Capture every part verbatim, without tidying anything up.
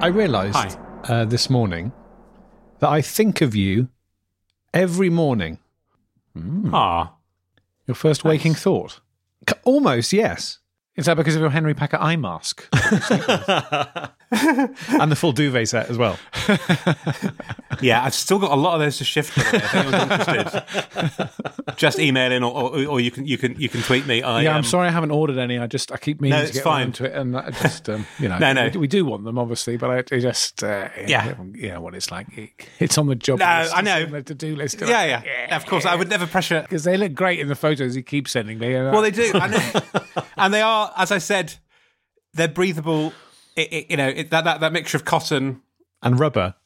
I realised uh, this morning that I think of you every morning. Mm. Ah. Your first nice. waking thought. C- almost, yes. Is that because of your Henry Packer eye mask? And the full duvet set as well. Yeah, I've still got a lot of those to shift today. If anyone's interested, just email in, or, or, or you can you can you can tweet me. I, yeah, um, I'm sorry I haven't ordered any. I just I keep meaning no, to get fine. around to it, and I just um, you know, no, no. We, we do want them obviously, but I, I just uh, yeah, you know what it's like. It, it's on the job no, list. I know it's on the to-do list. Yeah, yeah, yeah, of course. I would never pressure because they look great in the photos he keeps sending me. Well, they do, and, and they are, as I said, they're breathable. It, it, you know, it, that, that that mixture of cotton and rubber,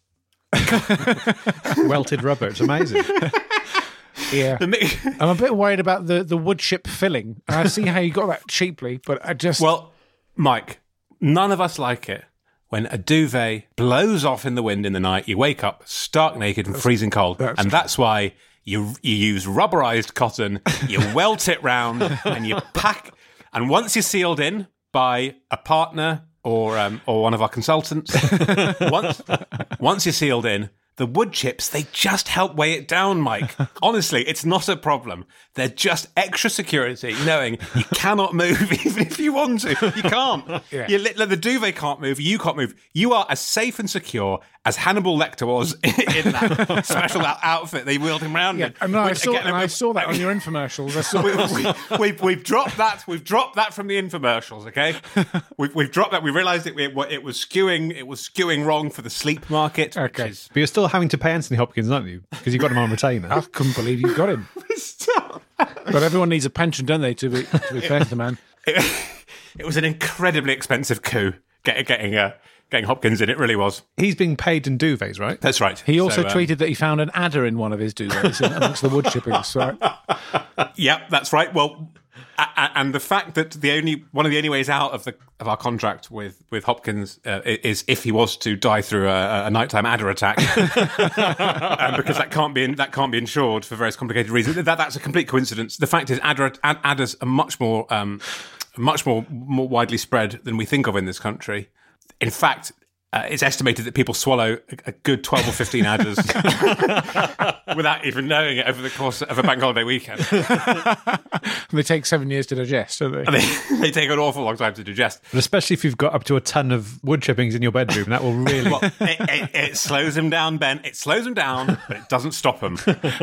welted rubber. It's amazing. Yeah, mi- I'm a bit worried about the, the wood chip filling. I see how you got that cheaply, but I just well, Mike, none of us like it when a duvet blows off in the wind in the night. You wake up stark naked and freezing cold, that's and that's why you you use rubberized cotton. You welt it round and you pack. And once you're sealed in by a partner or um, or one of our consultants, once once you're sealed in, the wood chips, they just help weigh it down, Mike. Honestly, it's not a problem. They're just extra security, knowing you cannot move even if you want to. You can't. Yeah. You li- the duvet can't move. You can't move. You are as safe and secure as Hannibal Lecter was in that special outfit they wheeled him around yeah. in. And no, I Which, saw, again, and I saw that on your infomercials. I saw we, we, we've, we've dropped that. We've dropped that from the infomercials. Okay, we've, we've dropped that. We realised it, it. It was skewing. It was skewing wrong for the sleep market. Okay, which is, but you're still having to pay Anthony Hopkins, aren't you? Because you got him on retainer. I couldn't believe you got him. But everyone needs a pension, don't they? To be to be fair to the man. It, it was an incredibly expensive coup get, getting uh, getting Hopkins in. It really was. He's being paid in duvets, right? That's right. He also so, um, tweeted that he found an adder in one of his duvets amongst the wood chippings. So. Yep, that's right. Well, a, a, and the fact that the only one of the only ways out of the of our contract with with Hopkins uh, is if he was to die through a, a nighttime adder attack, um, because that can't be in, that can't be insured for various complicated reasons. That that's a complete coincidence. The fact is, adder, ad, adders are much more um, much more more widely spread than we think of in this country. In fact, uh, it's estimated that people swallow a, a good twelve or fifteen adders without even knowing it over the course of a bank holiday weekend. They take seven years to digest, don't they? And they, they take an awful long time to digest. But especially if you've got up to a ton of wood chippings in your bedroom, that will really... Well, it, it, it slows him down, Ben. It slows him down, but it doesn't stop him.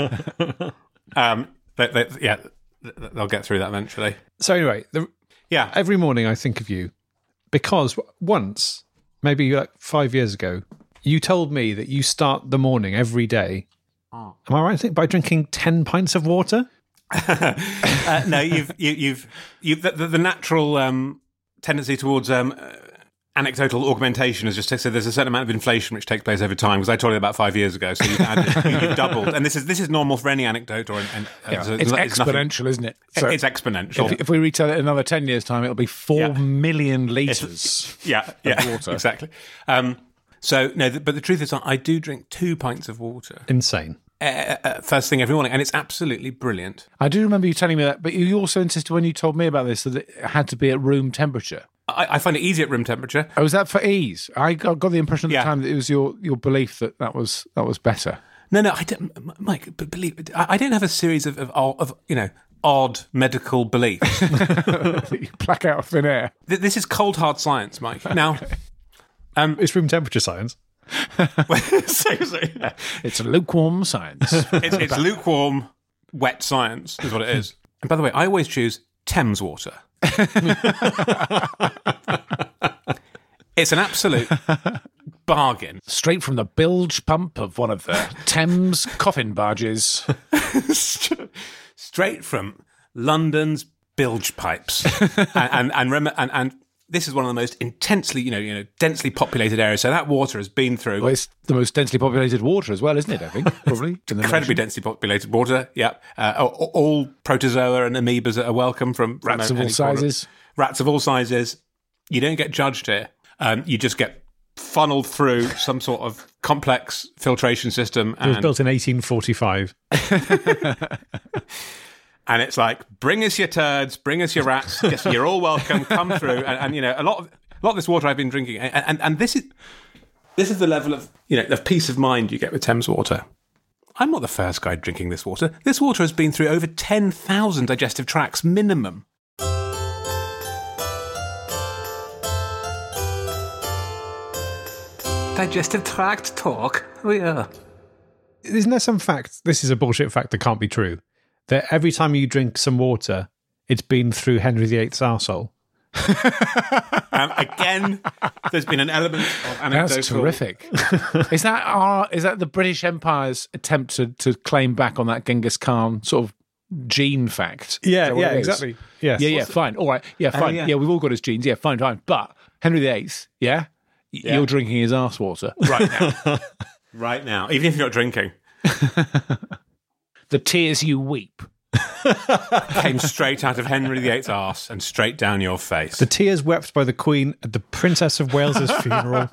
um, they, they, yeah, they'll get through that eventually. So anyway, the, yeah, every morning I think of you because once, maybe like five years ago, you told me that you start the morning every day. Oh. Am I right? I think by drinking ten pints of water. uh, no, you've you, you've you the, the, the natural um, tendency towards um, uh, anecdotal augmentation is just so there's a certain amount of inflation which takes place over time. Because I told you about five years ago, so you've, added, you've doubled, and this is this is normal for any anecdote or. And, uh, yeah, so it's, it's exponential, nothing, isn't it? So it's exponential. If, if we retell it another ten years' time, it'll be four Yeah. million litres. Yeah, of yeah, water. Exactly. Um, so no, th- but the truth is, I do drink two pints of water. Insane. Uh, uh, first thing every morning, and it's absolutely brilliant. I do remember you telling me that, but you also insisted when you told me about this that it had to be at room temperature. I, I find it easy at room temperature. Oh, was that for ease? I got, got the impression at Yeah. the time that it was your, your belief that that was that was better. No, no, I don't, Mike. But believe I, I don't have a series of, of of you know odd medical beliefs. You pluck out of thin air. This is cold hard science, Mike. Now, um, it's room temperature science. Seriously, yeah. It's lukewarm science. It's, it's lukewarm, wet science is what it is. And by the way, I always choose Thames water. It's an absolute bargain. Straight from the bilge pump of one of the Thames coffin barges. Straight from London's bilge pipes. and, and, and, rem- and, and this is one of the most intensely, you know, you know, densely populated areas. So that water has been through. Well, it's the most densely populated water as well, isn't it? I think probably incredibly densely populated water. Yeah, uh, all, all protozoa and amoebas are welcome from, from rats of all sizes. Rats of all sizes. You don't get judged here. Um, you just get funneled through some sort of complex filtration system. It was built in eighteen forty-five. And it's like, bring us your turds, bring us your rats. Yes, you're all welcome. Come through, and, and you know, a lot of a lot of this water I've been drinking, and and, and this is This is the level of, you know, of peace of mind you get with Thames water. I'm not the first guy drinking this water. This water has been through over ten thousand digestive tracts minimum. Digestive tract talk? Oh, yeah. Isn't there some fact, this is a bullshit fact that can't be true, that every time you drink some water, it's been through Henry the eighth's arsehole? um, again, there's been an element of anecdotal... That's terrific. Is that our, is that the British Empire's attempt to, to claim back on that Genghis Khan sort of gene fact? Yeah, yeah, exactly. Yes. Yeah, yeah, fine. All right. Yeah, fine. Uh, yeah. yeah, we've all got his genes. Yeah, fine, fine. But Henry the eighth, yeah? Yeah. You're drinking his arse water right now. Right now, even if you're not drinking. The tears you weep came straight out of Henry the eighth's arse and straight down your face. The tears wept by the Queen at the Princess of Wales's funeral.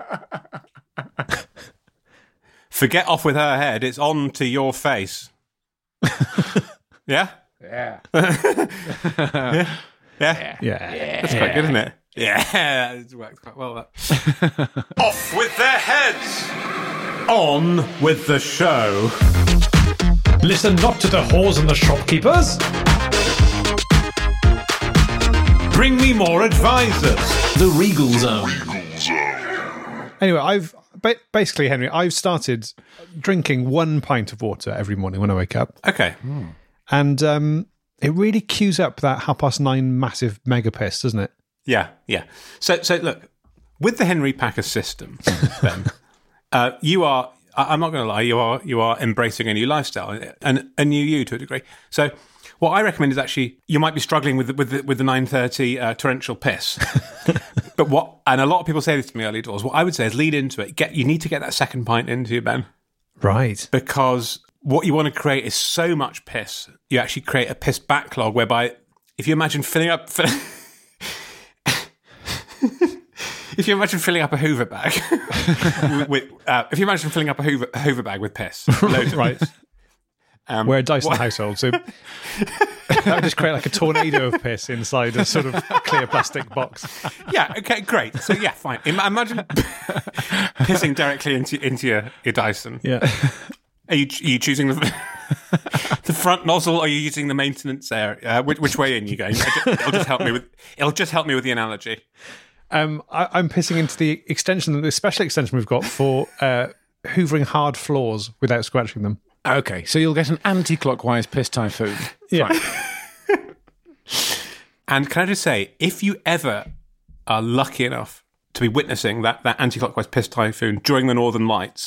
Forget off with her head, it's on to your face. Yeah? Yeah. yeah? Yeah? Yeah. yeah. That's quite good, isn't it? Yeah, it's worked quite well, that. Off with their heads! On with the show. Listen not to the whores and the shopkeepers. Bring me more advisors. The Regal Zone. Anyway, I've ba- basically, Henry, I've started drinking one pint of water every morning when I wake up. Okay. Mm. And um, it really cues up that half past nine massive mega piss, doesn't it? Yeah, yeah. So, so look, with the Henry Packer system, Ben, uh, you are. I'm not going to lie. You are. You are embracing a new lifestyle and a new you to a degree. So, what I recommend is actually you might be struggling with the, with the, with the nine thirty uh, torrential piss. But what, and a lot of people say this to me early doors. What I would say is lead into it. Get you need to get that second pint into you, Ben. Right. Because what you want to create is so much piss. You actually create a piss backlog whereby, if you imagine filling up. If you imagine filling up a Hoover bag with, uh, if you imagine filling up a Hoover, a Hoover bag with piss, loads of right? piss. Um, We're a Dyson what? household, so that would just create like a tornado of piss inside a sort of clear plastic box. Yeah. Okay. Great. So yeah, fine. Imagine pissing directly into into your, your Dyson. Yeah. Are you, are you choosing the the front nozzle, or are you using the maintenance area? Uh, which, which way in you going? It'll just help me with. It'll just help me with the analogy. Um, I, I'm pissing into the extension, the special extension we've got for uh, hoovering hard floors without scratching them. Okay, so you'll get an anti-clockwise piss typhoon. Yeah. And can I just say, if you ever are lucky enough to be witnessing that, that anti-clockwise piss typhoon during the Northern Lights,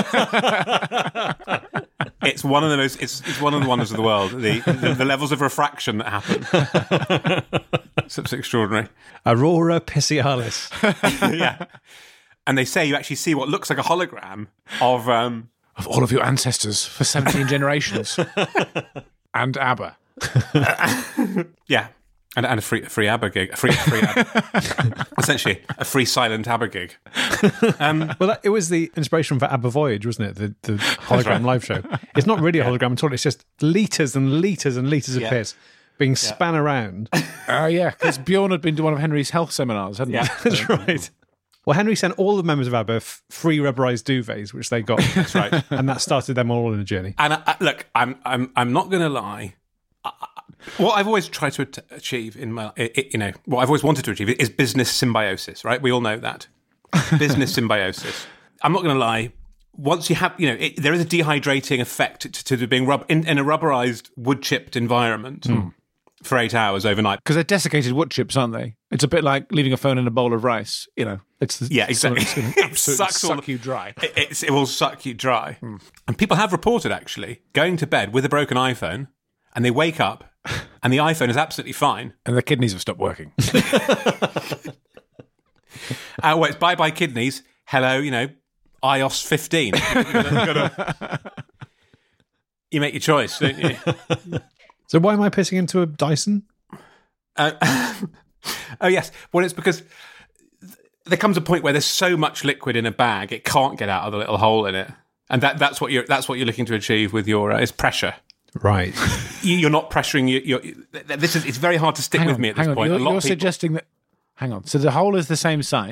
it's one of the most, it's, it's one of the wonders of the world. The, the, the levels of refraction that happen. It's, it's extraordinary. Aurora Piscialis. Yeah. And they say you actually see what looks like a hologram of... Um, of all of your ancestors for seventeen generations. And ABBA. Yeah. And, and a free, a free ABBA gig. A free, free ABBA. Essentially, a free silent ABBA gig. Um, well, that, it was the inspiration for ABBA Voyage, wasn't it? The, the hologram right. live show. It's not really a hologram at all. It's just litres and litres and litres of yeah. piss being span yeah. around. Oh, uh, yeah, because Bjorn had been to one of Henry's health seminars, hadn't yeah. he? That's right. Well, Henry sent all the members of ABBA f- free rubberised duvets, which they got. That's right. And that started them all on a journey. And uh, look, I'm I'm I'm not going to lie. Uh, what I've always tried to at- achieve in my, it, you know, what I've always wanted to achieve is business symbiosis, right? We all know that. Business symbiosis. I'm not going to lie. Once you have, you know, it, there is a dehydrating effect to, to being rub- in, in a rubberised, wood-chipped environment. Mm. For eight hours overnight. Because they're desiccated wood chips, aren't they? It's a bit like leaving a phone in a bowl of rice. You know, it's the, yeah, exactly. It's going to absolutely it suck you dry. It, it's, it will suck you dry. Mm. And people have reported, actually, going to bed with a broken iPhone, and they wake up, and the iPhone is absolutely fine. And their kidneys have stopped working. uh, well, it's bye-bye kidneys. Hello, you know, i O S fifteen. you, gotta, you make your choice, don't you? So why am I pissing into a Dyson? Uh, oh, yes. Well, it's because th- there comes a point where there's so much liquid in a bag, it can't get out of the little hole in it. And that, that's what you're that's what you're looking to achieve with your uh, is pressure. Right. you, you're not pressuring your, your this is it's very hard to stick hang with on, me at this on. point. You're, a lot you're of people, suggesting that hang on. So the hole is the same size,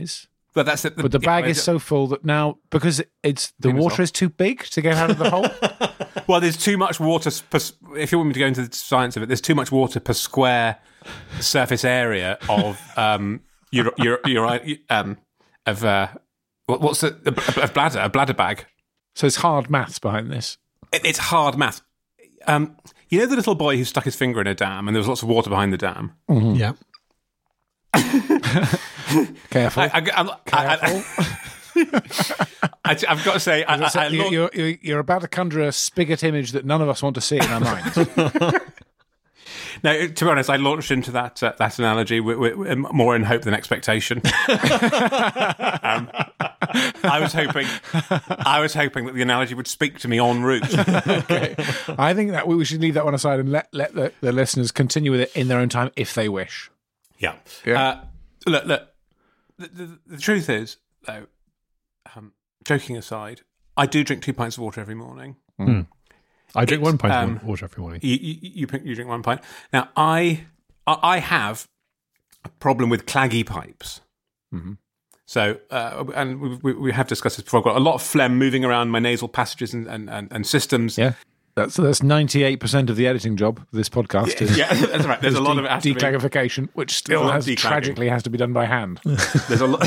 But that's it. But the bag is so full that now, because it's the water is too big to get out of the hole. Well, there's too much water. Per, if you want me to go into the science of it, there's too much water per square surface area of um, your your your um of uh, what, what's the a, a bladder a bladder bag. So it's hard maths behind this. It, it's hard math. Um, you know the little boy who stuck his finger in a dam and there was lots of water behind the dam. Mm-hmm. Yeah. Careful. I, I, I'm, Careful. I, I, I've got to say, I, I, I you're, you're, you're, you're about to conjure a spigot image that none of us want to see in our minds. No, to be honest, I launched into that uh, that analogy with, with, more in hope than expectation. um, I was hoping, I was hoping that the analogy would speak to me en route. Okay. I think that we should leave that one aside and let let the, the listeners continue with it in their own time if they wish. Yeah. Yeah. Uh, look, look. The, the, the truth is, though, um, joking aside, I do drink two pints of water every morning. Mm. I drink It's, one pint um, of water every morning. You, you, you, you drink one pint. Now, I I have a problem with claggy pipes. Mm-hmm. So, uh, and we, we, we have discussed this before. I've got a lot of phlegm moving around my nasal passages and, and, and, and systems. Yeah. That's that's ninety-eight percent of the editing job of this podcast. Is, yeah, that's right. There's a lot de- of it has to be- declagification, which still has tragically has to be done by hand. There's a lot.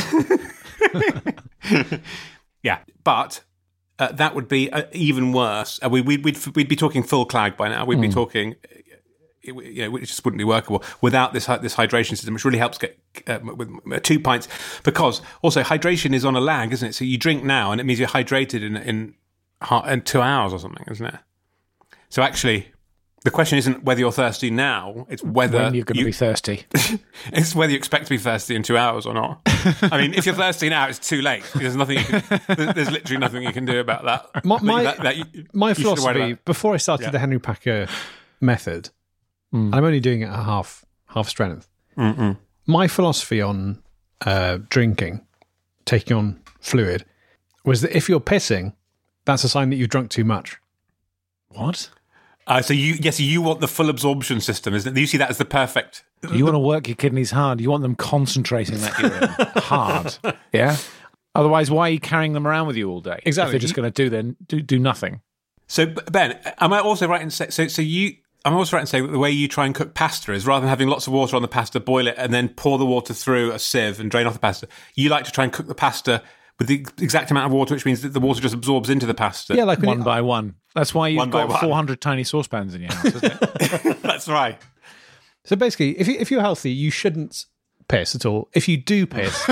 Yeah, but uh, that would be uh, even worse. Uh, we, we'd, we'd we'd be talking full clag by now. We'd be talking, it, you know, it just wouldn't be workable without this this hydration system, which really helps get uh, with uh, two pints. Because also hydration is on a lag, isn't it? So you drink now, and it means you're hydrated in in, in two hours or something, isn't it? So actually, the question isn't whether you're thirsty now; it's whether when you're going to you, be thirsty. It's whether you expect to be thirsty in two hours or not. I mean, if you're thirsty now, it's too late. There's nothing. You can, there's, there's literally nothing you can do about that. My my, that, that you, my you philosophy before I started Yeah. the Henry Packer method, Mm. and I'm only doing it at half half strength. Mm-mm. My philosophy on uh, drinking, taking on fluid, was that if you're pissing, that's a sign that you've drunk too much. What? Uh, so you, yes, you want the full absorption system, isn't it? You see that as the perfect. You want to work your kidneys hard. You want them concentrating that urine hard. Yeah. Otherwise, why are you carrying them around with you all day? Exactly. If they're just going to do then do do nothing. So Ben, am I also right in say, so? So you, I'm also right in saying that the way you try and cook pasta is rather than having lots of water on the pasta, boil it, and then pour the water through a sieve and drain off the pasta. You like to try and cook the pasta with the exact amount of water, which means that the water just absorbs into the pasta. Yeah, like when One you- by one. That's why you've One by got one. four hundred tiny saucepans in your house, isn't it? That's right. So basically, if you, if you're healthy, you shouldn't piss at all. If you do piss,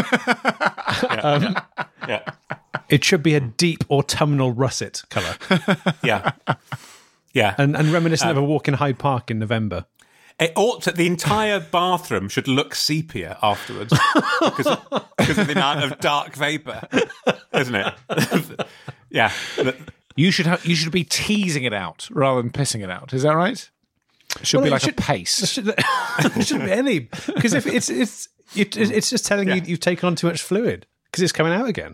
um, Yeah, it should be a deep autumnal russet colour yeah, yeah. and, and reminiscent of a walk in Hyde Park in November. It ought to, the entire bathroom should look sepia afterwards because of, because of the amount of dark vapour, isn't it? Yeah. You should have, you should be teasing it out rather than pissing it out. Is that right? It should Well, be it like should- a pace. There should- there shouldn't be any, because if it's it's it, it's just telling Yeah. you you've taken on too much fluid because it's coming out again.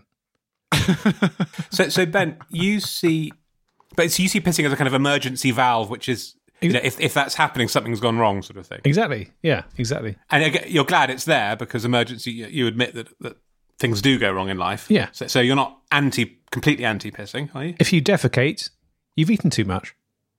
So, so Ben, you see, but it's, you see pissing as a kind of emergency valve, which is, you know, if if that's happening, something's gone wrong, sort of thing. Exactly. Yeah. Exactly. And again, you're glad it's there because emergency. You, you admit that, that things do go wrong in life. Yeah. So, so you're not anti, completely anti pissing, are you? If you defecate, you've eaten too much.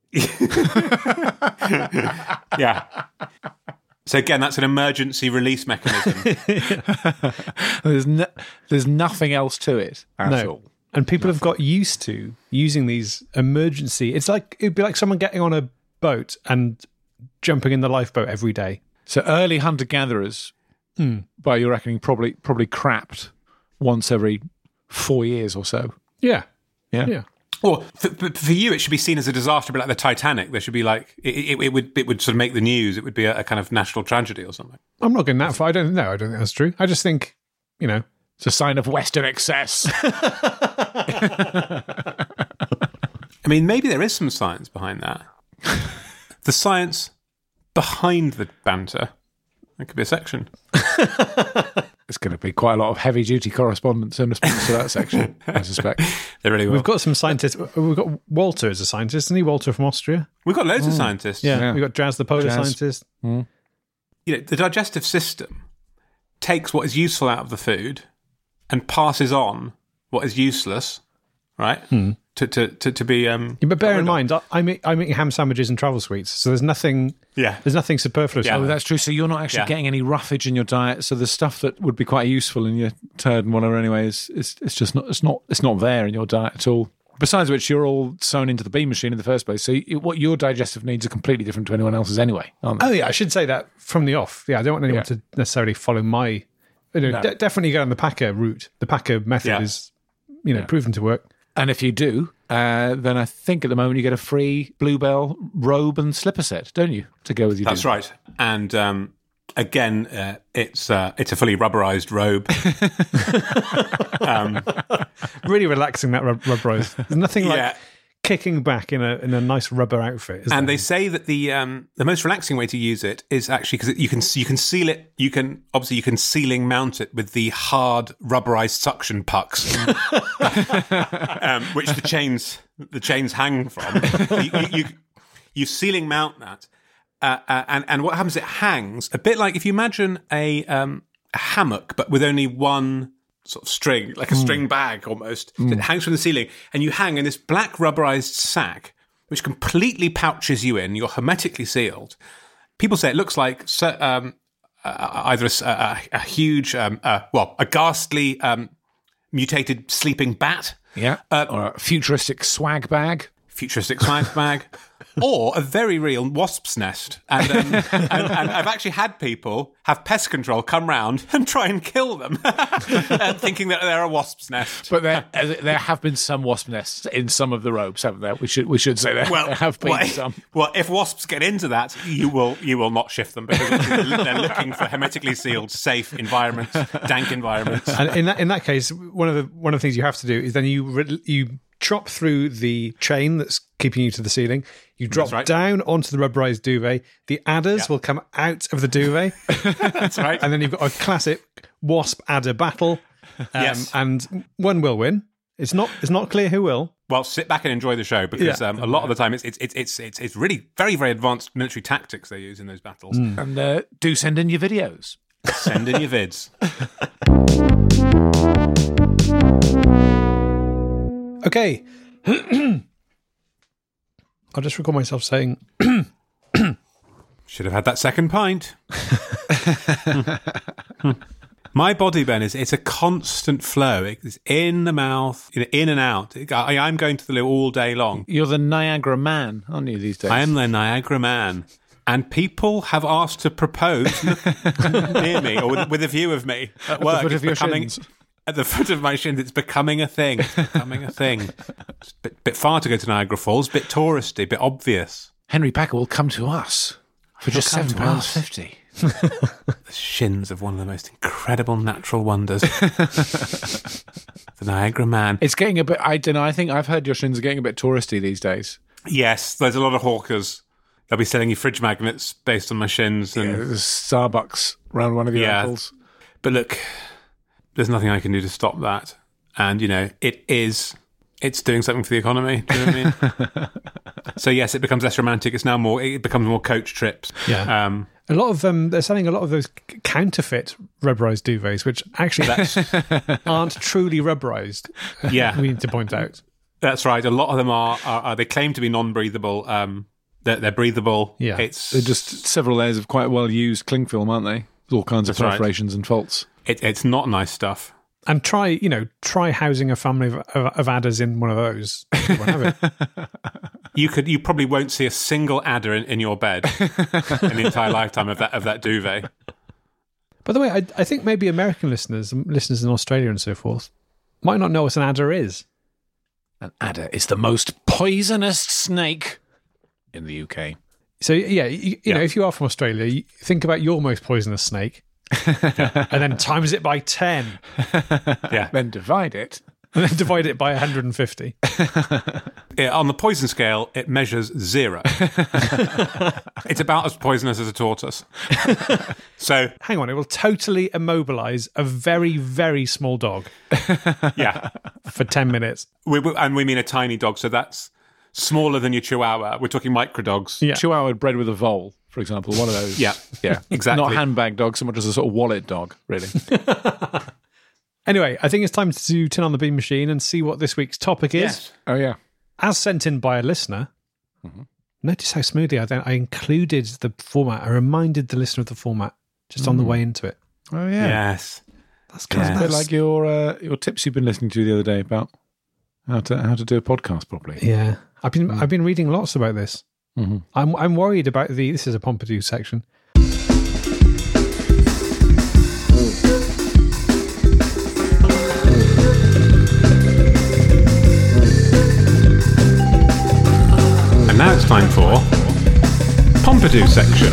Yeah. So again, that's an emergency release mechanism. There's no, there's nothing else to it at No. all. And people have got used to using these emergency. It's like it'd be like someone getting on a boat and jumping in the lifeboat every day. So early hunter gatherers, by your reckoning, probably probably crapped once every four years or so. Yeah. Yeah. Yeah. Or for, for you, it should be seen as a disaster, but like the Titanic, there should be like it, it, it would it would sort of make the news. It would be a, a kind of national tragedy or something. I'm not going that far. I don't know. I don't think that's true. I just think, you know, It's a sign of Western excess. I mean, maybe there is some science behind that. The science behind the banter. That could be a section. It's going to be quite a lot of heavy-duty correspondence in response to that section, I suspect. There really will. we've got some scientists. We've got Walter as a scientist, isn't he? Walter from Austria. We've got loads of scientists. Yeah. Yeah. We've got Jazz the polar Jazz. scientist. You know, the digestive system takes what is useful out of the food and passes on what is useless, right? Hmm. To, to to to be. Um, Yeah, but bear in rid of. mind, I- I'm eat- I'm eating ham sandwiches and travel sweets, so there's nothing. Yeah. There's nothing superfluous. Yeah. about Oh, it. that's true. So you're not actually Yeah. getting any roughage in your diet. So the stuff that would be quite useful in your turd and whatever, anyway, is it's, it's just not it's not it's not there in your diet at all. Besides which, you're all sewn into the bean machine in the first place. So you, what your digestive needs are completely different to anyone else's anyway, aren't they? Oh yeah, I should say that from the off. Yeah, I don't want anyone Yeah. to necessarily follow my. You know, No. de- definitely go on the Packer route. The Packer method Yeah. is, you know, proven to work. And if you do, uh, then I think at the moment you get a free Bluebell robe and slipper set, don't you, to go with your That's duvet? right. And um, again, uh, it's uh, it's a fully rubberized robe. Really relaxing that rub- rubberized. There's nothing like Yeah. kicking back in a in a nice rubber outfit. Is And there? they say that the um, the most relaxing way to use it is actually because you can you can seal it. You can obviously you can ceiling mount it with the hard rubberized suction pucks, um, which the chains the chains hang from. you, you, you, you ceiling mount that, uh, uh, and and what happens? It hangs a bit like if you imagine a um, a hammock, but with only one sort of string, like a string bag almost. So it hangs from the ceiling, and you hang in this black rubberized sack, which completely pouches you in. You're hermetically sealed. People say it looks like so- um, uh, either a, a, a huge, um, uh, well, a ghastly um, mutated sleeping bat, Yeah. or a futuristic swag bag. futuristic swag bag, or a very real wasp's nest. And, um, and, and I've actually had people have pest control come round and try and kill them, and thinking that they're a wasp's nest. But there, uh, there have been some wasp nests in some of the robes, haven't there? We should we should say there, Well, there have been well, some. well, if wasps get into that, you will you will not shift them because they're looking for hermetically sealed, safe environments, dank environments. And in that in that case, one of the one of the things you have to do is then you re- you chop through the chain that's keeping you to the ceiling. You drop right. down onto the rubberized duvet. The adders Yeah. will come out of the duvet, That's right. and then you've got a classic wasp adder battle. Um, Yes. and one will win. It's not it's not clear who will. Well, sit back and enjoy the show because Yeah. um, a lot of the time it's it's it's it's it's, it's really very very advanced military tactics they use in those battles. And uh, do send in your videos. Send in your vids. Okay. I'll just record myself saying, Should have had that second pint. My body, Ben, is it's a constant flow. It's in the mouth, you know, in and out. I, I'm going to the loo all day long. You're the Niagara man, aren't you, these days? I am the Niagara man. And people have asked to propose near me or with, with a view of me at work. foot It's of your becoming- shins. At the foot of my shins, it's becoming a thing. It's becoming a thing. It's a bit, bit far to go to Niagara Falls, bit touristy, bit obvious. Henry Packer will come to us for just come seven to pounds us. fifty. The shins of one of the most incredible natural wonders. The Niagara Man. It's getting a bit. I don't know. I think I've heard your shins are getting a bit touristy these days. Yes, there's a lot of hawkers. They'll be selling you fridge magnets based on my shins. And There's Starbucks around one of your Yeah. ankles. But look, there's nothing I can do to stop that. And, you know, it is, it's doing something for the economy. Do you know what I mean? So, yes, it becomes less romantic. It's now more, it becomes more coach trips. Yeah. Um, a lot of um, they're selling a lot of those c- counterfeit rubberized duvets, which actually aren't truly rubberized. Yeah. We need to point out. that's right. A lot of them are, are, are they claim to be non-breathable. Um, they're, they're breathable. Yeah. It's, They're just several layers of quite well used cling film, aren't they? With all kinds of That's right. perforations and faults. it, it's not nice stuff. And try, you know, try housing a family of, of, of adders in one of those. You won't have it. You could, you probably won't see a single adder in, in your bed in the entire lifetime of that of that duvet. By the way, I, I think maybe American listeners, listeners in Australia and so forth, might not know what an adder is. An adder is the most poisonous snake in the U K. So yeah, you, you Yeah. know, if you are from Australia, you think about your most poisonous snake, and then times it by ten, Yeah. Then divide it. and then divide it by one hundred fifty. Yeah, on the poison scale, it measures zero. It's about as poisonous as a tortoise. So, Hang on, it will totally immobilize a very, very small dog yeah. for ten minutes. We, we- and we mean a tiny dog, so that's smaller than your chihuahua. We're talking micro dogs. Yeah. Chihuahua bred with a vole, for example. One of those. Yeah, Yeah. exactly. Not a handbag dog so much as a sort of wallet dog, really. Anyway, I think it's time to turn on the Bean Machine and see what this week's topic is. Yes. Oh, yeah. As sent in by a listener. Mm-hmm. Notice how smoothly I, I included the format. I reminded the listener of the format just mm. on the way into it. Oh, yeah. Yes. That's kind Yeah. of A bit like your uh, your tips you've been listening to the other day about how to how to do a podcast properly. Yeah. I've been mm. I've been reading lots about this. Mm-hmm. I'm I'm worried about the this is a Pompidou section. And now it's time for Pompidou section.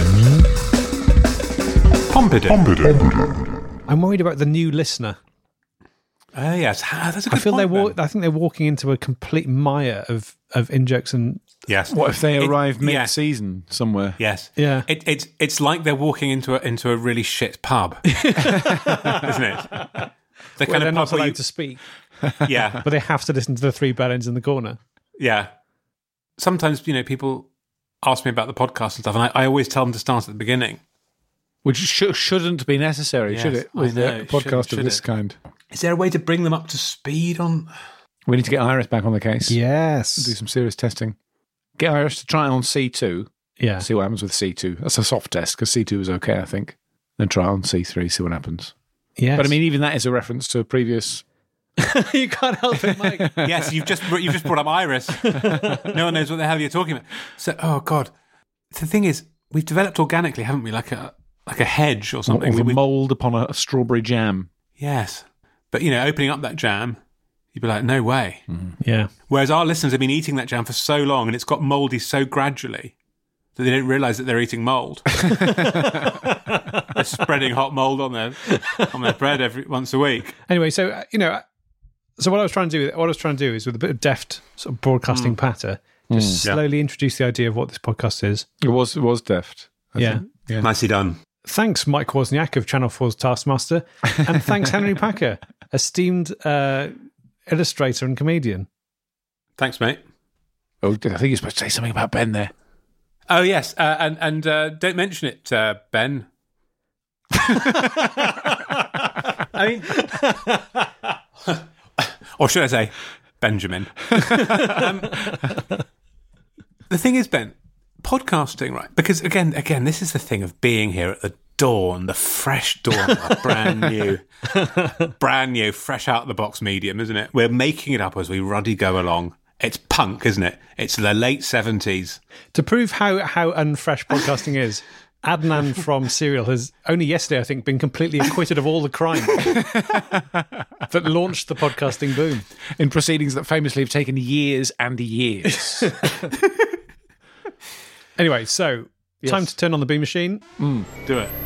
Pompidou. Pompidou. I'm worried about the new listener. Oh yes, ah, that's a good I feel point, they're. Wa- Ben. I think they're walking into a complete mire of of in jokes and Yes. What if they It- arrive yeah. mid-season somewhere? Yes. yeah. It, it's it's like they're walking into a, into a really shit pub, isn't it? The Where kind they're of not pub where allowed you, to speak, yeah, but they have to listen to the three bellends in the corner. yeah. Sometimes, you know, people ask me about the podcast and stuff, and I, I always tell them to start at the beginning. Which sh- shouldn't be necessary, Yes, should it? I With know, a it podcast shouldn't, of this should it? kind. Is there a way to bring them up to speed on? We need to get Iris back on the case. Yes. Do some serious testing. Get Iris to try it on C two. Yeah. See what happens with C two. That's a soft test because C two is okay, I think. Then try it on C three, see what happens. Yes. But I mean, even that is a reference to a previous. you can't help it, Mike. Yes, you've just you've just brought up Iris. No one knows what the hell you're talking about. So, oh god, the thing is, we've developed organically, haven't we? Like a like a hedge or something. Or We- a we- mould upon a, a strawberry jam. yes, but you know, opening up that jam, you'd be like, no way. Yeah. Whereas our listeners have been eating that jam for so long, and it's got mouldy so gradually that they don't realise that they're eating mould. They're spreading hot mould on their on their bread every once a week. Anyway, so uh, you know, so what I was trying to do, what I was trying to do is with a bit of deft sort of broadcasting patter, just Yeah. slowly introduce the idea of what this podcast is. It was it was deft. I Yeah. think. Yeah. Nicely done. Thanks, Mike Wozniak of Channel four's Taskmaster, and thanks, Henry Packer, esteemed uh, illustrator and comedian. Thanks, mate. Oh, I think you're supposed to say something about Ben there. Oh yes, uh, and and uh, don't mention it, uh, Ben. I mean, or should I say, Benjamin? um, the thing is, Ben, podcasting, right? Because again, again, this is the thing of being here at the dawn, the fresh dawn, of a brand new, brand new, fresh out of the box medium, isn't it? We're making it up as we ruddy go along. It's punk, isn't it? It's the late seventies. To prove how, how unfresh podcasting is, Adnan from Serial has only yesterday, I think, been completely acquitted of all the crime that launched the podcasting boom. In proceedings that famously have taken years and years. Anyway, so Yes. time to turn on the Bean Machine. Do it.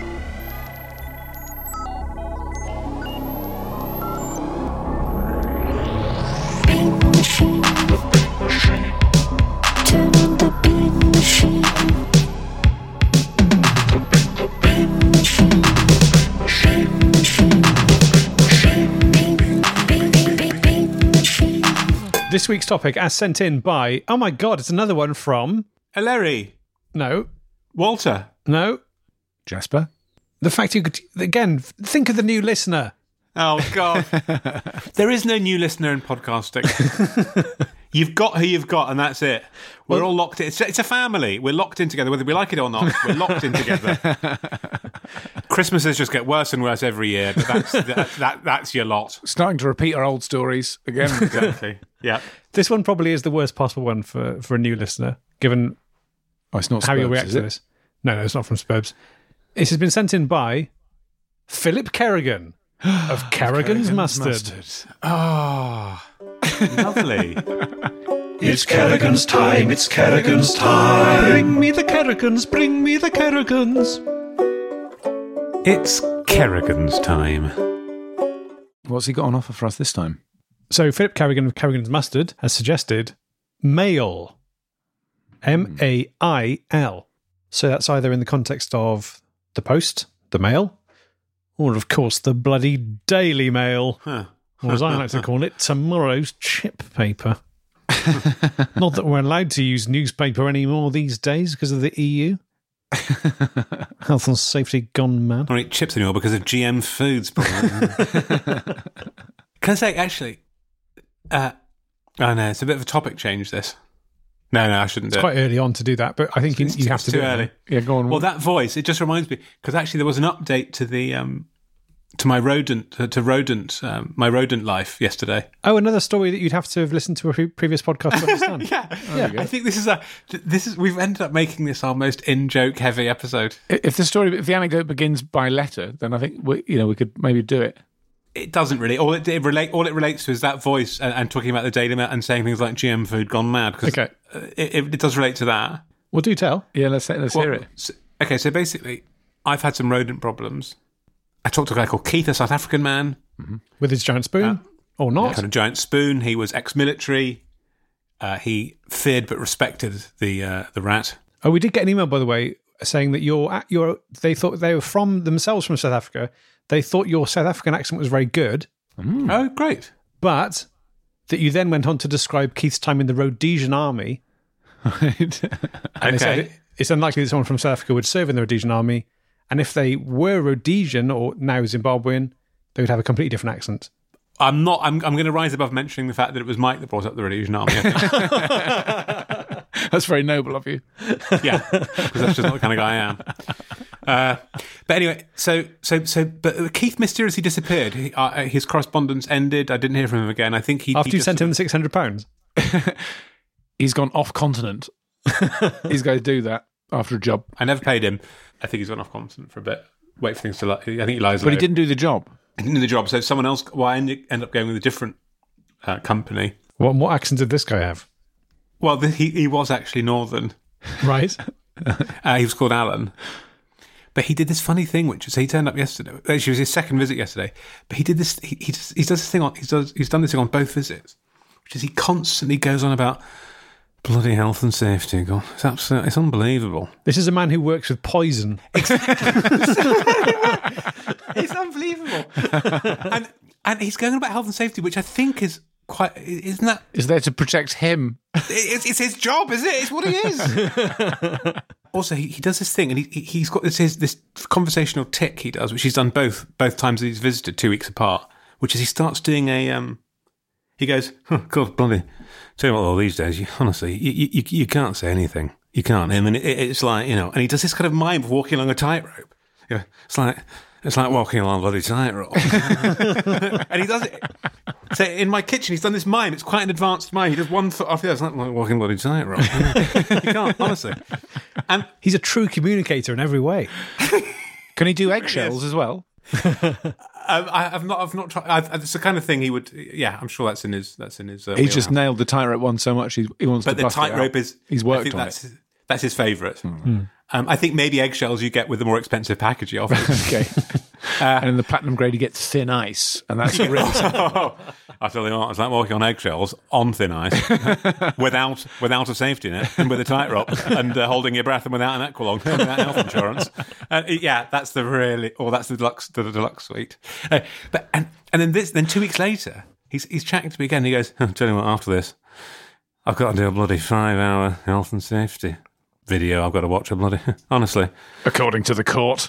Bean machine. Turn on the bean machine. Bean machine. Bean machine. Bean, bean, bean, bean, bean machine. This week's topic, as sent in by, oh my God, it's another one from, Larry, no, Walter. no, Jasper? the fact you could, again, think of the new listener. Oh, God. There is no new listener in podcasting. You've got who you've got, and that's it. We're all locked in. It's, it's a family. We're locked in together, whether we like it or not. We're locked in together. Christmases just get worse and worse every year, but that's, that, that, that's your lot. Starting to repeat our old stories again. Exactly. Yeah. This one probably is the worst possible one for, for a new listener, given Oh, it's not how you Spurs, react is to it? this. No, no, it's not from Spurbs. This has been sent in by Philip Kerrigan of Kerrigan's Mustard. Oh, lovely. It's Kerrigan's time, it's Kerrigan's time. Bring me the Kerrigans, bring me the Kerrigans. It's Kerrigan's time. What's he got on offer for us this time? So Philip Kerrigan of Kerrigan's Mustard has suggested mail. M A I L. So that's either in the context of the post, the mail, or of course the bloody Daily Mail, Huh. or as I like to call it, tomorrow's chip paper. Not that we're allowed to use newspaper anymore these days because of the E U. Health and safety gone mad. I don't eat chips anymore because of G M foods. Can I say, actually, uh, oh no, it's a bit of a topic change, this. No, no, I shouldn't do It's it. quite early on to do that, but I think you, It's you too- have it's to too do early. it. Yeah, go on. Well, that voice, it just reminds me, because actually there was an update to the, um, to my rodent, to, to rodent, um, my rodent life yesterday. Oh, another story that you'd have to have listened to a pre- previous podcast to understand. Yeah, Yeah. I think this is a, this is, we've ended up making this our most in-joke heavy episode. If the story, if the anecdote begins by letter, then I think we, you know we could maybe do it. It doesn't really. All it, it relate. All it relates to is that voice and, and talking about the Daily Mail and saying things like G M food gone mad. 'cause, Okay. uh, it, it, it does relate to that. Well, do tell. Yeah, let's let's Well, hear it. so- okay, so basically, I've had some rodent problems. I talked to a guy called Keith, a South African man, With his giant spoon or not. had a giant spoon. He was ex-military. Uh, he feared but respected the uh, the rat. Oh, we did get an email, by the way, saying that your your they thought they were from themselves from South Africa. They thought your South African accent was very good, Oh, great! but that you then went on to describe Keith's time in the Rhodesian army. And they said Okay. it- it's unlikely that someone from South Africa would serve in the Rhodesian army, and if they were Rhodesian or now Zimbabwean, they would have a completely different accent. I'm not. I'm. I'm going to rise above mentioning the fact that it was Mike that brought up the Rhodesian army. I think. That's very noble of you. Yeah, because that's just not the kind of guy I am. Uh, but anyway, so so so, but Keith mysteriously disappeared. He, uh, his correspondence ended. I didn't hear from him again. I think he After he you just sent sort him the six hundred pounds. He's gone off continent. He's going to do that after a job, of- I never paid him. I think he's gone off continent for a bit. Wait for things to. Li- I think he lies. but he low. didn't do the job. He didn't do the job. So someone else. Well, I ended, ended up going with a different uh, company. What, what accent did this guy have? Well, the, he he was actually northern. Right. Uh, he was called Alan. But he did this funny thing, which is he turned up yesterday. Actually, it was his second visit yesterday. But he did this. He he, just, he does this thing on. He does. He's done this thing on both visits, which is he constantly goes on about bloody health and safety. God, it's absolutely. It's unbelievable. This is a man who works with poison. It's unbelievable. and and he's going on about health and safety, which I think is quite. Isn't that? Is there to protect him. It's, it's his job, is it? It's what he is. Also, he, he does this thing, and he, he- he's got this his, this conversational tick he does, which he's done both both times that he's visited two weeks apart. Which is he starts doing a um. He goes, huh, God, bloody. Tell you what, all these days, you, honestly, you, you you can't say anything. You can't. I mean, it, it's like, you know, and he does this kind of mime of walking along a tightrope. Yeah, it's like it's like walking along a bloody tightrope. And he does it. So in my kitchen, he's done this mime. It's quite an advanced mime. He does one foot off the other. It's like walking a bloody tightrope. You can't, honestly. And He's a true communicator in every way. Can he do eggshells as well? um, I, I've not, I've not tried. I've, it's the kind of thing he would. Yeah, I'm sure that's in his. That's in his. Uh, He's just wheelhouse. nailed the tightrope one so much he, he wants But to the bust it out. tightrope is. He's I worked think on that's it. His, that's his favourite. Um, I think maybe eggshells you get with the more expensive package he offers. Okay. and in the platinum grade, you get thin ice, and that's really I tell you what, it's like walking on eggshells on thin ice, without without a safety net, and with a tightrope, and uh, holding your breath, and without an aqualung, and without health insurance. Uh, yeah, that's the really, or that's the deluxe, the, deluxe suite. Uh, but and and then this, then two weeks later, he's he's chatting to me again. And he goes, "I'll tell you what, after this, I've got to do a bloody five-hour health and safety video. I've got to watch a bloody honestly." according to the court.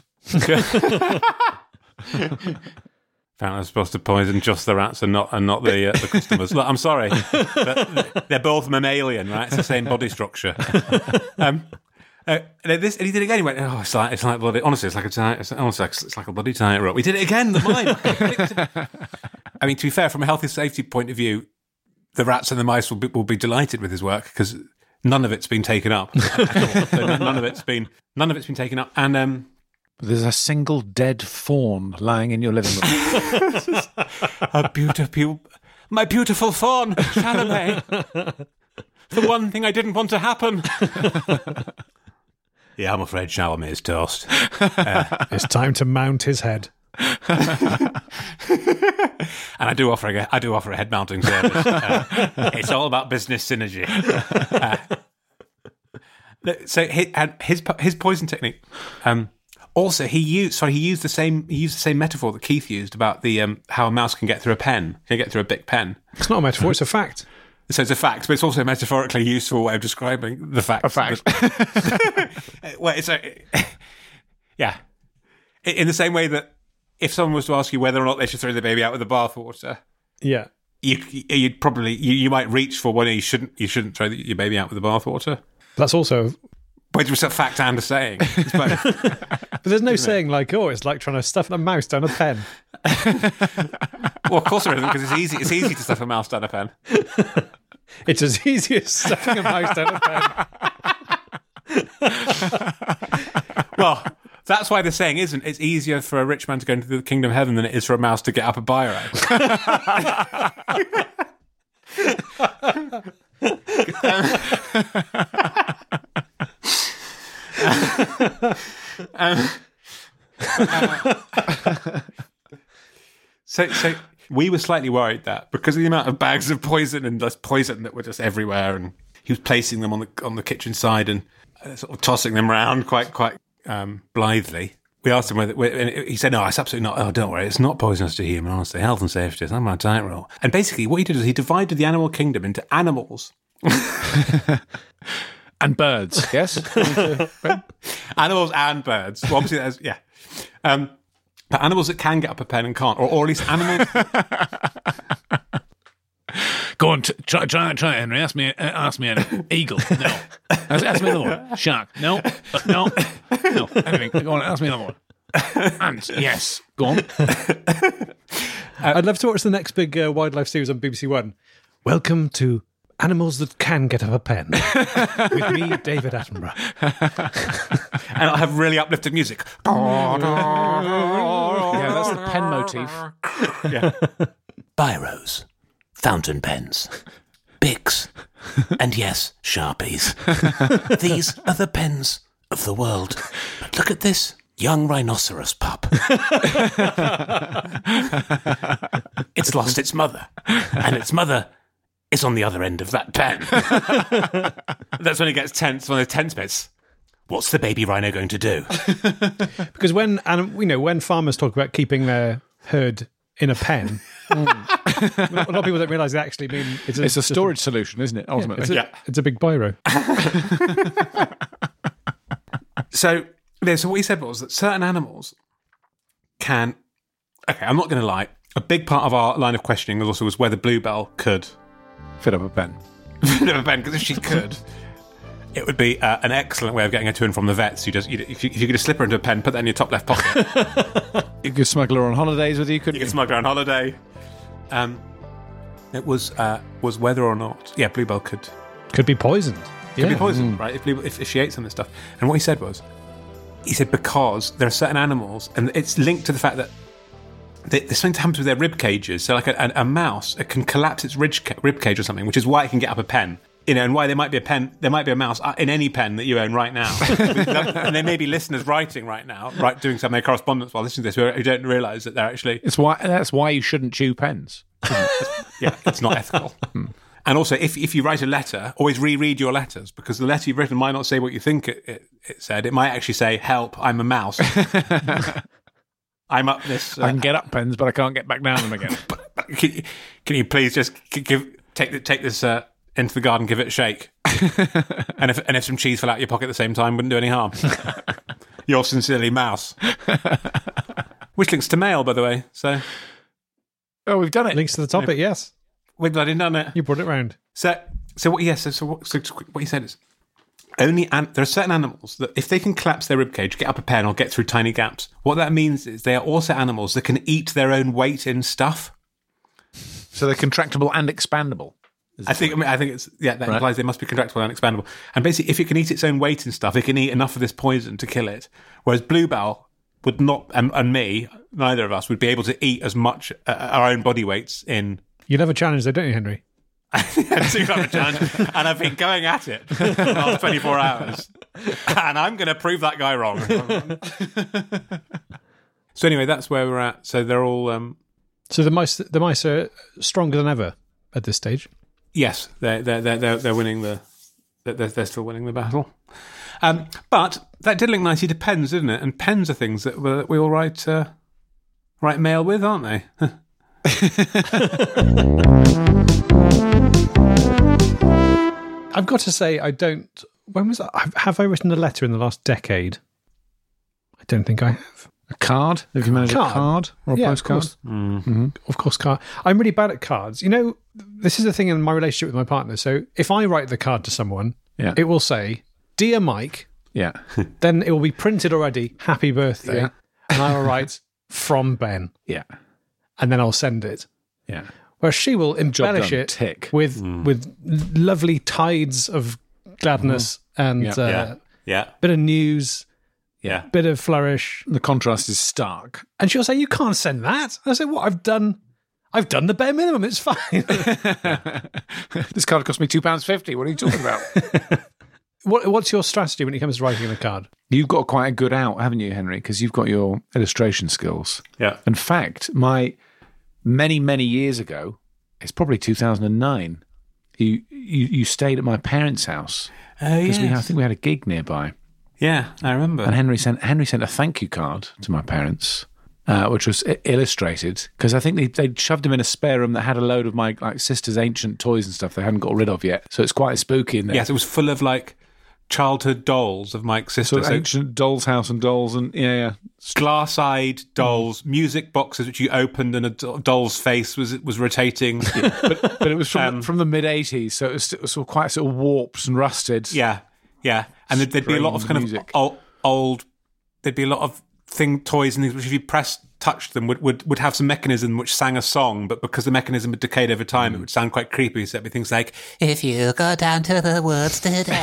Apparently, I'm supposed to poison just the rats and not and not the uh, the customers. Look, I'm sorry, but they're both mammalian, right? It's the same body structure. Um, uh, and then this, and he did it again. He went, "Oh, it's like it's like bloody. Honestly, it's like a tight. It's, honestly, it's like a bloody tightrope." We did it again. The mime. I mean, to be fair, from a health and safety point of view, the rats and the mice will be, will be delighted with his work because none of it's been taken up. So none of it's been none of it's been taken up, and. um There's a single dead fawn lying in your living room. A beautiful, my beautiful fawn, Chalamet. The one thing I didn't want to happen. Yeah, I'm afraid Chalamet is toast. It's time to mount his head. And I do offer a, I do offer a head mounting service. Uh, it's all about business synergy. Uh, so his, and his his poison technique. Um, Also, he used sorry he used the same he used the same metaphor that Keith used about the um, how a mouse can get through a pen, can get through a big pen. It's not a metaphor, it's a fact. So it's a fact, but it's also a metaphorically useful way of describing the fact. A fact. Well, it's a, yeah. In the same way that if someone was to ask you whether or not they should throw the baby out with the bathwater, Yeah. you, you'd probably you, you might reach for one. You shouldn't you shouldn't throw the, your baby out with the bathwater. That's also. But it's a fact and a saying. It's both. But there's no saying like, oh, it's like trying to stuff a mouse down a pen. Well, of course there isn't, because it's easy. It's easy to stuff a mouse down a pen. It's as easy as stuffing a mouse down a pen. Well, that's why the saying isn't. It's easier for a rich man to go into the kingdom of heaven than it is for a mouse to get up a biro. um, uh, so, so we were slightly worried that because of the amount of bags of poison and just poison that were just everywhere, and he was placing them on the on the kitchen side and uh, sort of tossing them around quite quite um, blithely. We asked him whether, and he said, "No, it's absolutely not. Oh, don't worry, it's not poisonous to human. Honestly, health and safety. It's not my diet rule." And basically, what he did is he divided the animal kingdom into animals. And birds, yes? Animals and birds. Well, obviously, there's, yeah. Um, but animals that can get up a pen and can't, or, or at least animals. Go on, t- try, try, try it, Henry. Ask me, uh, ask me an eagle. No. Ask, ask me another one. Shark. No. Uh, no. No. Anything. Go on, ask me another one. Ant. Yes. Go on. Uh, I'd love to watch the next big uh, wildlife series on B B C One. Welcome to Animals That Can Get Up a Pen with me, David Attenborough. And I'll have really uplifted music. Yeah, that's the pen motif. Yeah. Biros, fountain pens, Bics, and yes, Sharpies. These are the pens of the world. But look at this young rhinoceros pup. It's lost its mother, and its mother is on the other end of that pen. That's when it gets tense, one of the tense bits. What's the baby rhino going to do? Because when and you know when farmers talk about keeping their herd in a pen, mm. a lot of people don't realise they actually mean it's a, It's a storage solution, isn't it, ultimately? It's a, Yeah. it's a big biro. So, yeah, so what he said was that certain animals can. Okay, I'm not going to lie. A big part of our line of questioning was also was whether Bluebell could Fit up a pen. fit up a pen, because if she could, it would be uh, an excellent way of getting her to and from the vets. You just, you, if, you, if you could just slip her into a pen, put that in your top left pocket, You could smuggle her on holidays with you, couldn't you you? can smuggle her on holiday. Um, it was uh, was whether or not, yeah, Bluebell could Could be poisoned. could yeah. be poisoned, right? If, Blue, if if she ate some of this stuff, and what he said was, he said because there are certain animals, and it's linked to the fact that they, there's something that happens with their rib cages. So, like a, a, a mouse, it can collapse its rib, ca- rib cage or something, which is why it can get up a pen. You know, and why there might be a pen, there might be a mouse in any pen that you own right now, and there may be listeners writing right now, right, doing some of their correspondence while listening to this, who, who don't realise that they're actually, It's why, that's why you shouldn't chew pens. yeah, it's not ethical. And also, if if you write a letter, always reread your letters, because the letter you've written might not say what you think it, it, it said. It might actually say, "Help! I'm a mouse. I'm up this." Uh, I can get up pens, but I can't get back down them again. can, you, can you please just g- give take the, take this uh, into the garden, give it a shake, and if and if some cheese fell out your pocket at the same time, wouldn't do any harm. Yours sincerely, Mouse. Which links to mail, by the way. So Oh, we've done it. Links to the topic, yes. we've bloody done it. You brought it round. So, so what? Yes. so, so, what, so what he said is only an, there are certain animals that if they can collapse their rib cage, get up a pen, or get through tiny gaps. What that means is they are also animals that can eat their own weight in stuff. So they're contractable and expandable. I think. I mean, I think it's yeah. That implies they must be contractile and expandable. And basically, if it can eat its own weight in stuff, it can eat enough of this poison to kill it. Whereas Bluebell would not, and, and me, neither of us would be able to eat as much uh, our own body weights in. You love a challenge, though, don't you, Henry? I do have a challenge, and I've been going at it for the last twenty-four hours, and I'm going to prove that guy wrong. So anyway, that's where we're at. So they're all um, So the mice, the mice are stronger than ever at this stage. yes, they're they're they're they're, they're winning the they're, they're still winning the battle. Um, but that did link nicely to pens, didn't it? And pens are things that we, we all write uh, write mail with, aren't they? I've got to say, I don't. When was that? Have- Have I written a letter in the last decade? I don't think I have. A card? Have you managed Card. a card or a Yeah, of postcard? course. Of course, card. I'm really bad at cards. You know, this is the thing in my relationship with my partner. So if I write the card to someone, Yeah. it will say, "Dear Mike," Yeah. then it will be printed already, "Happy birthday," Yeah. and I will write, "From Ben," Yeah. and then I'll send it. Yeah. Whereas she will embellish done. it Tick. with with lovely tides of gladness and Yeah. uh, Yeah. Yeah. bit of news, Yeah. bit of flourish. The contrast is stark. And she'll say, "You can't send that." I say, "What? I've done, I've done the bare minimum. It's fine." This card cost me two pounds fifty. What are you talking about? what, what's your strategy when it comes to writing a card? You've got quite a good out, haven't you, Henry? Because you've got your illustration skills. Yeah. In fact, my many, many years ago, it's probably two thousand nine, you you, you stayed at my parents' house. Oh, Because we, I think we had a gig nearby. Yeah, I remember. And Henry sent Henry sent a thank you card to my parents, uh, which was i- illustrated. Because I think they they'd shoved him in a spare room that had a load of my like sister's ancient toys and stuff they hadn't got rid of yet. So it's quite spooky in there. Yes, it was full of like childhood dolls of Mike's Sort sister. of So ancient doll's house and dolls and yeah, yeah. glass-eyed dolls, music boxes which you opened and a do- doll's face was was rotating. But it was from Um, from the mid eighties, so it was, it was sort of quite sort of warped and rusted. Yeah, yeah. And there'd, there'd be a lot of kind Strange of music. old, old. There'd be a lot of thing toys and things which, if you pressed, touched them, would, would would have some mechanism which sang a song, but because the mechanism had decayed over time, it would sound quite creepy. So it'd be things like, If you go down to the woods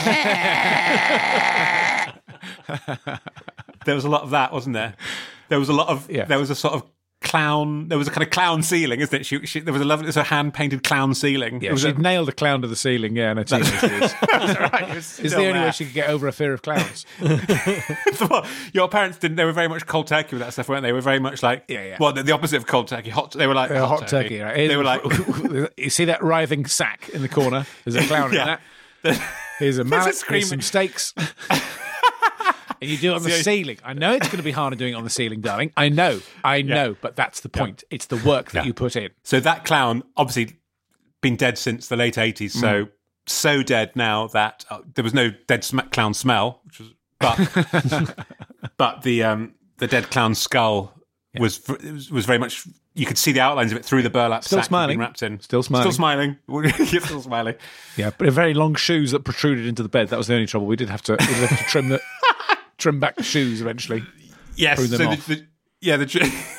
today. there was a lot of that, wasn't there? There was a lot of. Yeah. There was a sort of clown. There was a kind of clown ceiling, isn't it? She, she, there was a lovely, it's a hand painted clown ceiling. Yeah, it was she'd a, nailed a clown to the ceiling, yeah, in her teenage years. It's the only way she could get over a fear of clowns. Your parents didn't. They were very much cold turkey with that stuff, weren't they? They were very much like, Yeah, yeah. well, the, the opposite of cold turkey. Hot. They were like A hot turkey, right? They were like, you see that writhing sack in the corner? There's a clown Yeah. in that. Here's a mallet, screaming- here's some steaks. And you do it on the See, I- ceiling. I know it's going to be harder doing it on the ceiling, darling. I know, I know, but that's the point. It's the work that Yeah. you put in. so that clown, obviously, been dead since the late eighties. So so dead now that uh, there was no dead sm- clown smell, which was, but but the um the dead clown skull was, v- was was very much. You could see the outlines of it through the burlap Still sack it had been smiling. wrapped in. Still smiling. Still smiling. You're still smiling. Yeah, but very long shoes that protruded into the bed. That was the only trouble. We did have to, we did have to trim the trim back the shoes eventually. Yes. Threw them So off. the, the, yeah, the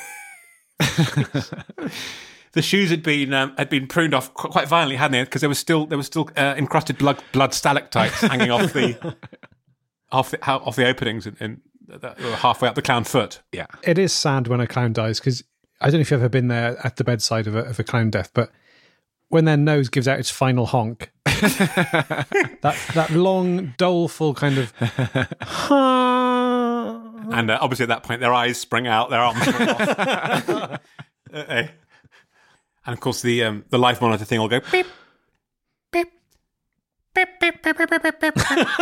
the shoes had been um, had been pruned off qu- quite violently, hadn't they? Because there was still there was still uh, encrusted blood blood stalactites hanging off the off the how- off the openings in, in uh, halfway up the clown foot. Yeah. It is sad when a clown dies because I don't know if you've ever been there at the bedside of a, of a clown death, but when their nose gives out its final honk, that that long, doleful kind of. And uh, obviously at that point, their eyes spring out, their arms fall off. Uh, eh. And of course, the um, the life monitor thing will go beep, beep, beep, beep, beep, beep, beep, beep, beep.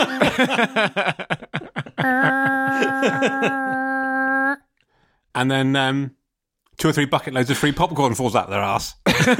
And then um, two or three bucket loads of free popcorn falls out their ass.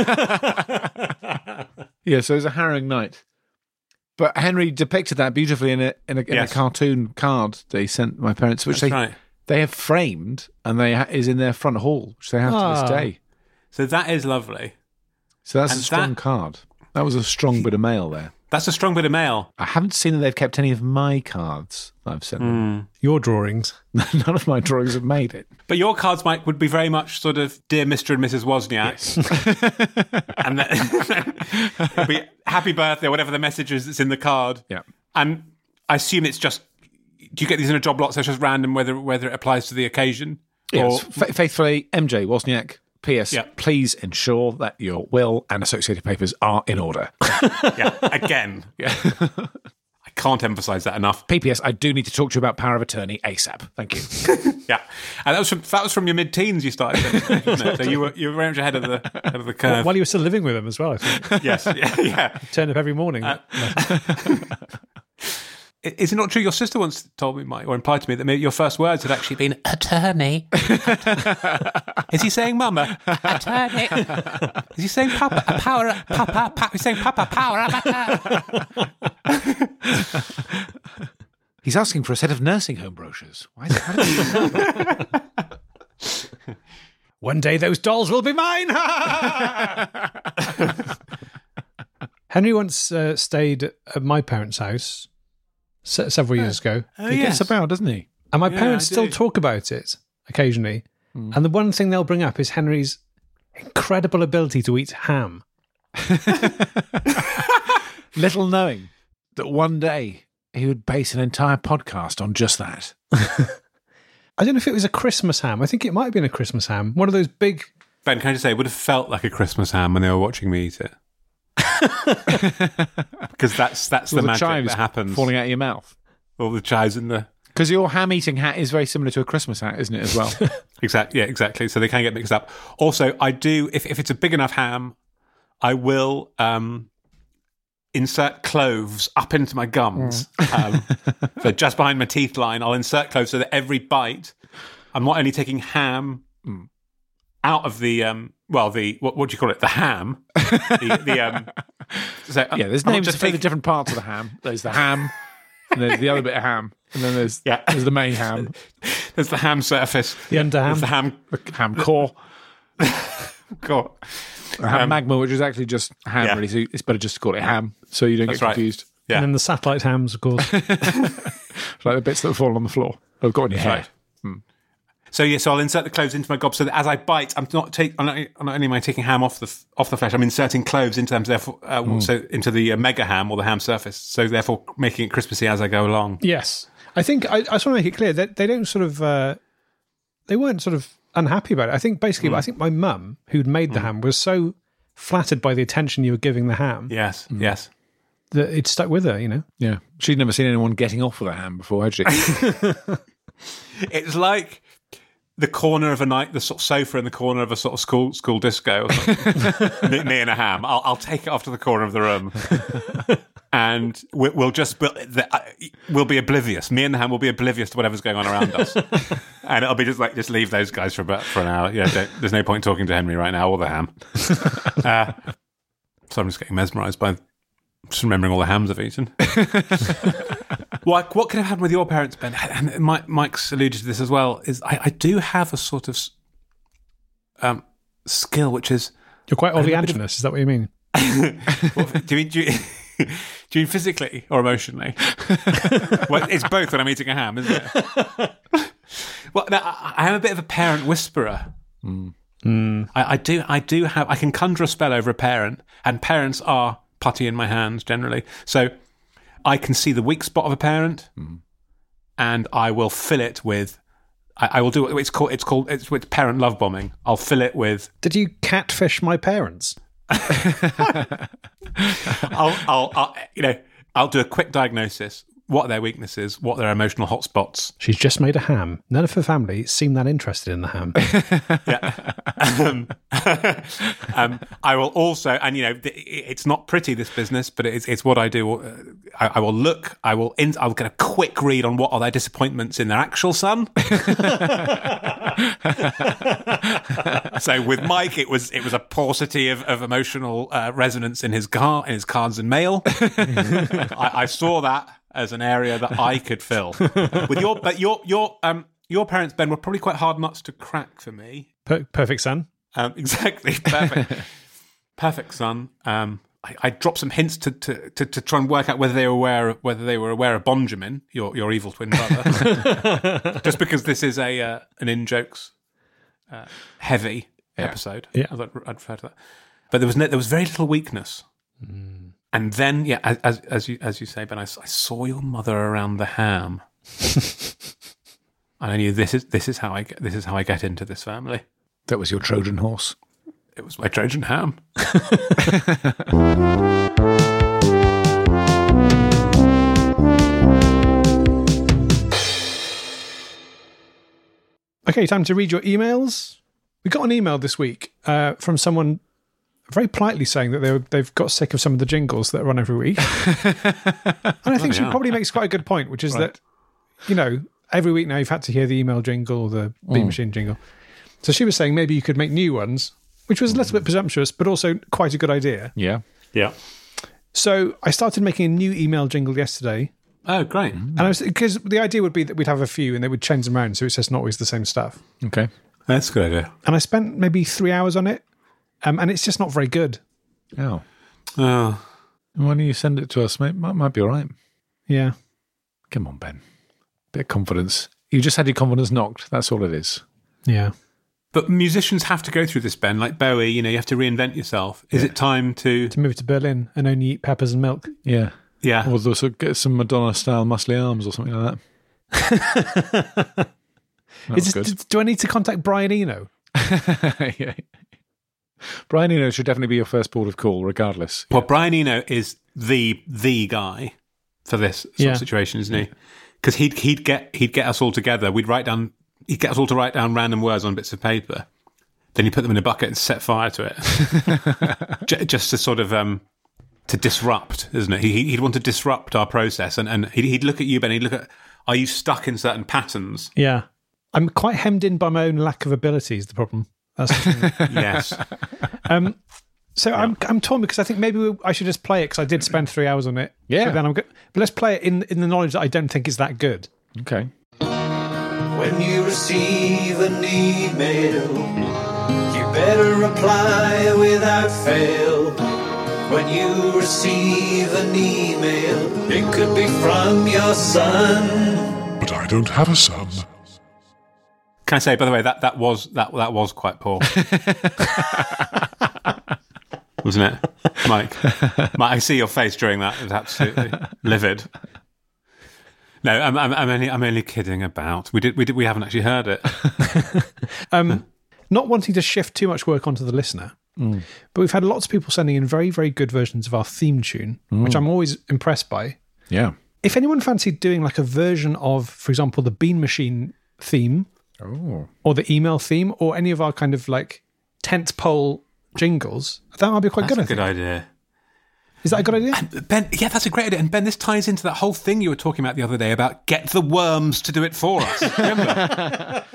Yeah, so it was a harrowing night. But Henry depicted that beautifully in a in a, in Yes. a cartoon card that he sent my parents, which That's they right. they have framed and they ha- is in their front hall, which they have to Ah. this day. So that is lovely. So that's And a strong that- card. That was a strong bit of mail there. That's a strong bit of mail. I haven't seen that they've kept any of my cards that I've sent them. Your drawings. None of my drawings have made it. But your cards, Mike, would be very much sort of Dear Mister and Missus Wozniak. And then it'd be happy birthday, whatever the message is that's in the card. Yeah. And I assume it's just, do you get these in a job lot, so it's just random whether whether it applies to the occasion? Yes. Or, Fa- faithfully, M J Wozniak. P S. Yeah. Please ensure that your will and associated papers are in order. yeah, again. Yeah. I can't emphasise that enough. P P S. I do need to talk to you about power of attorney ASAP. Thank you. Yeah. And that was from, that was from your mid-teens you started, wasn't it? So you were, you were very much ahead of the, ahead of the curve. While you were still living with them as well, I think. Yes, yeah, yeah. Turn up every morning. Uh, Is it not true? Your sister once told me, Mike, or implied to me that maybe your first words had actually been attorney. Is he saying mama? Attorney. Is he saying papa? A power, papa, papa. He's saying papa, power, papa. He's asking for a set of nursing home brochures. Why is it? One day those dolls will be mine. Henry once uh, stayed at my parents' house se- several years ago. Oh, He yes. gets about, doesn't he? And my Yeah, parents I still do. talk about it occasionally. And the one thing they'll bring up is Henry's incredible ability to eat ham. Little knowing that one day he would base an entire podcast on just that. I don't know if it was a Christmas ham. I think it might have been a Christmas ham. One of those big... Ben, can I just say, it would have felt like a Christmas ham when they were watching me eat it. Because that's that's All the magic chives that happens. falling out of your mouth. All the chives in the... Because your ham-eating hat is very similar to a Christmas hat, isn't it, as well? Exactly. Yeah, exactly. So they can get mixed up. Also, I do, if, if it's a big enough ham, I will um, insert cloves up into my gums. Um, so just behind my teeth line, I'll insert cloves so that every bite, I'm not only taking ham out of the, um, well, the, what, what do you call it? The ham. the, the, um, so Yeah, there's I'm not names just for the taking- different parts of the ham. There's the ham, and there's the other bit of ham, and then there's, Yeah. there's the main ham, There's the ham surface. The underham. There's the ham. the ham core, God. the ham Um, magma, which is actually just ham, yeah. really. So it's better just to call it ham, so you don't That's get right. confused. Yeah. And then the satellite hams, of course. Like the bits that fall on the floor. I've got in your hair. Right. So yeah, so I'll insert the cloves into my gob so that as I bite, I'm not take. I'm not, I'm not only am I taking ham off the f- off the flesh, I'm inserting cloves into them, therefore, uh, so into the uh, mega ham or the ham surface. So therefore, making it crispy as I go along. Yes. I think, I, I just want to make it clear that they don't sort of, uh, they weren't sort of unhappy about it. I think basically, I think my mum, who'd made the ham, was so flattered by the attention you were giving the ham Yes, yes. that it stuck with her, you know? Yeah, she'd never seen anyone getting off with a ham before, had she? It's like the corner of a night, the sort of sofa in the corner of a sort of school school disco, or something. me, me and a ham. I'll, I'll take it off to the corner of the room, and we, we'll just we'll, the, uh, we'll be oblivious. Me and the ham will be oblivious to whatever's going on around us, and it'll be just like just leave those guys for about for an hour. Yeah, don't, there's no point talking to Henry right now or the ham. Uh, so I'm just getting mesmerised by just remembering all the hams I've eaten. What, what could have happened with your parents, Ben? And Mike, Mike's alluded to this as well. Is I, I do have a sort of um, skill, which is You're quite oleandrinous, is that what you mean? well, do you mean do you, do you mean physically or emotionally? Well, it's both when I'm eating a ham, isn't it? Well, no, I, I am a bit of a parent whisperer. I, I do, I do have. I can conjure a spell over a parent, and parents are putty in my hands generally. So I can see the weak spot of a parent, and I will fill it with. I, I will do. It's called. It's called. It's, it's parent love bombing. I'll fill it with. Did you catfish my parents? I'll, I'll, I'll, you know, I'll do a quick diagnosis. What are their weaknesses? What are their emotional hotspots? She's just made a ham. None of her family seem that interested in the ham. um, um, I will also, and you know, th- it's not pretty, this business, but it's it's what I do. Uh, I, I will look. I will. In, I will get a quick read on what are their disappointments in their actual son. So with Mike, it was it was a paucity of, of emotional uh, resonance in his car in his cards and mail. I, I saw that as an area that I could fill with your. But your your um your parents, Ben, were probably quite hard nuts to crack for me. Per- perfect son. Um, exactly. Perfect. Perfect, son. Um, I, I dropped some hints to, to, to, to try and work out whether they were aware of, whether they were aware of Benjamin, your your evil twin brother. Just because this is a uh, an in jokes uh, heavy episode, Yeah. I'd, I'd refer to that. But there was no, there was very little weakness. And then, yeah, as as you as you say, Ben, I, I saw your mother around the ham, and I knew this is this is how I get this is how I get into this family. That was your Trojan horse. It was my Trojan ham. Okay, time to read your emails. We got an email this week uh, from someone very politely saying that they were, they've got sick of some of the jingles that run every week. And I think she hell. probably makes quite a good point, which is that, you know, every week now you've had to hear the email jingle or the Beat Machine jingle. So she was saying maybe you could make new ones, which was a little bit presumptuous, but also quite a good idea. Yeah. Yeah. So I started making a new email jingle yesterday. Oh, great. And I was, because the idea would be that we'd have a few and they would change them around, so it's just not always the same stuff. Okay. That's a good idea. And I spent maybe three hours on it, um, and it's just not very good. Oh. Oh, Why don't you send it to us, mate? Might, might be all right. Yeah. Come on, Ben. Bit of confidence. You just had your confidence knocked. That's all it is. Yeah. but musicians have to go through this, Ben. Like Bowie, you know, you have to reinvent yourself. Is it time to To move to Berlin and only eat peppers and milk. Yeah. Yeah. Or also get some Madonna-style muscly arms or something like that. That Is was this, good. d- do I need to contact Brian Eno? Yeah. Brian Eno should definitely be your first port of call, regardless. Well, Brian Eno is the the guy for this sort Yeah. of situation, isn't he? Because he'd he'd get he'd get us all together. We'd write down he'd get us all to write down random words on bits of paper. Then you put them in a bucket and set fire to it, J- just to sort of um, to disrupt, isn't it? He, he'd want to disrupt our process, and and he'd, he'd look at you, Ben. He'd look at, are you stuck in certain patterns? Yeah. I'm quite hemmed in by my own lack of ability is the problem. That's the thing. Yes. Um, so I'm I'm torn because I think maybe we, I should just play it because I did spend three hours on it. Yeah. But then I'm go- But let's play it in in the knowledge that I don't think it's that good. Okay. When you receive an email, you better reply without fail. When you receive an email, it could be from your son. But I don't have a son. Can I say, by the way, that, that was that that was quite poor, wasn't it, Mike? Mike, I see your face during that. It was absolutely livid. No, I'm, I'm, I'm only I'm only kidding about. We did we did we haven't actually heard it. Um, not wanting to shift too much work onto the listener, but we've had lots of people sending in very, very good versions of our theme tune, which I'm always impressed by. Yeah. If anyone fancied doing like a version of, for example, the Bean Machine theme, Oh. or the email theme, or any of our kind of like tent pole jingles, that might be quite That's good. I a good think. idea. Is that a good idea? Ben, yeah, that's a great idea. And Ben, this ties into that whole thing you were talking about the other day about get the worms to do it for us. Remember?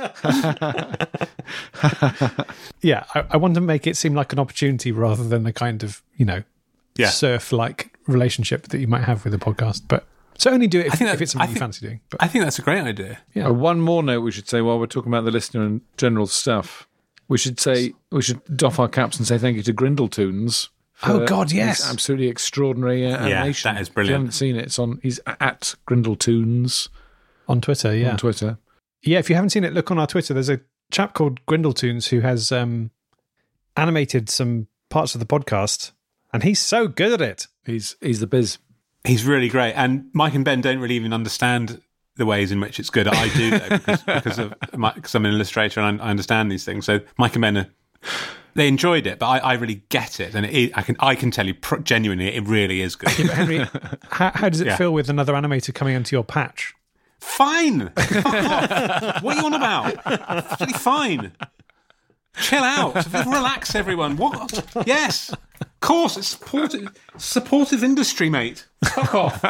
Yeah, I, I want to make it seem like an opportunity rather than a kind of, you know, Yeah. surf-like relationship that you might have with a podcast. But so only do it if, I think that- if it's something I you think- fancy doing. But I think that's a great idea. Yeah. Uh, one more note we should say while we're talking about the listener and general stuff. We should say we should doff our caps and say thank you to Grindletoons. for Oh, God, his yes. absolutely extraordinary uh, Yeah, animation. that is If you brilliant. haven't seen it, it's on. He's at Grindletoons on Twitter, yeah. on Twitter. Yeah, if you haven't seen it, look on our Twitter. There's a chap called Grindletoons who has um, animated some parts of the podcast, and he's so good at it. He's he's the biz. He's really great. And Mike and Ben don't really even understand the ways in which it's good. I do, though, because, because of my, because I'm an illustrator and I, I understand these things. So Mike and Ben, are, they enjoyed it, but I, I really get it. And it, is- I can I can tell you pr- genuinely, it really is good. But Henry, how, how does it Yeah. feel with another animator coming onto your patch? Fine. Fuck off. What are you on about? It's really fine. Chill out. Relax, everyone. What? Yes. Of course, it's supportive, supportive industry, mate. Fuck off.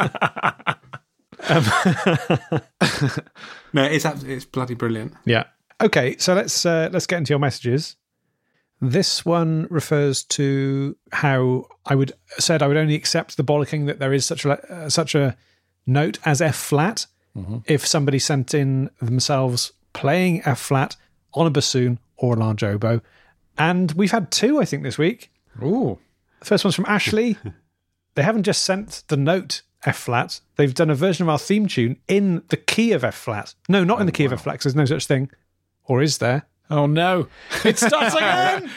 No, it's abs- it's bloody brilliant. Yeah. Okay, so let's uh, let's get into your messages. This one refers to how I would said I would only accept the bollocking that there is such a uh, such a note as F flat if somebody sent in themselves playing F flat on a bassoon or a large oboe, and we've had two I think this week. Ooh. The first one's from Ashley. They haven't just sent the note F flat; they've done a version of our theme tune in the key of F flat. No, not in the key of F flat. 'Cause there's no such thing, or is there? Oh no! It starts again.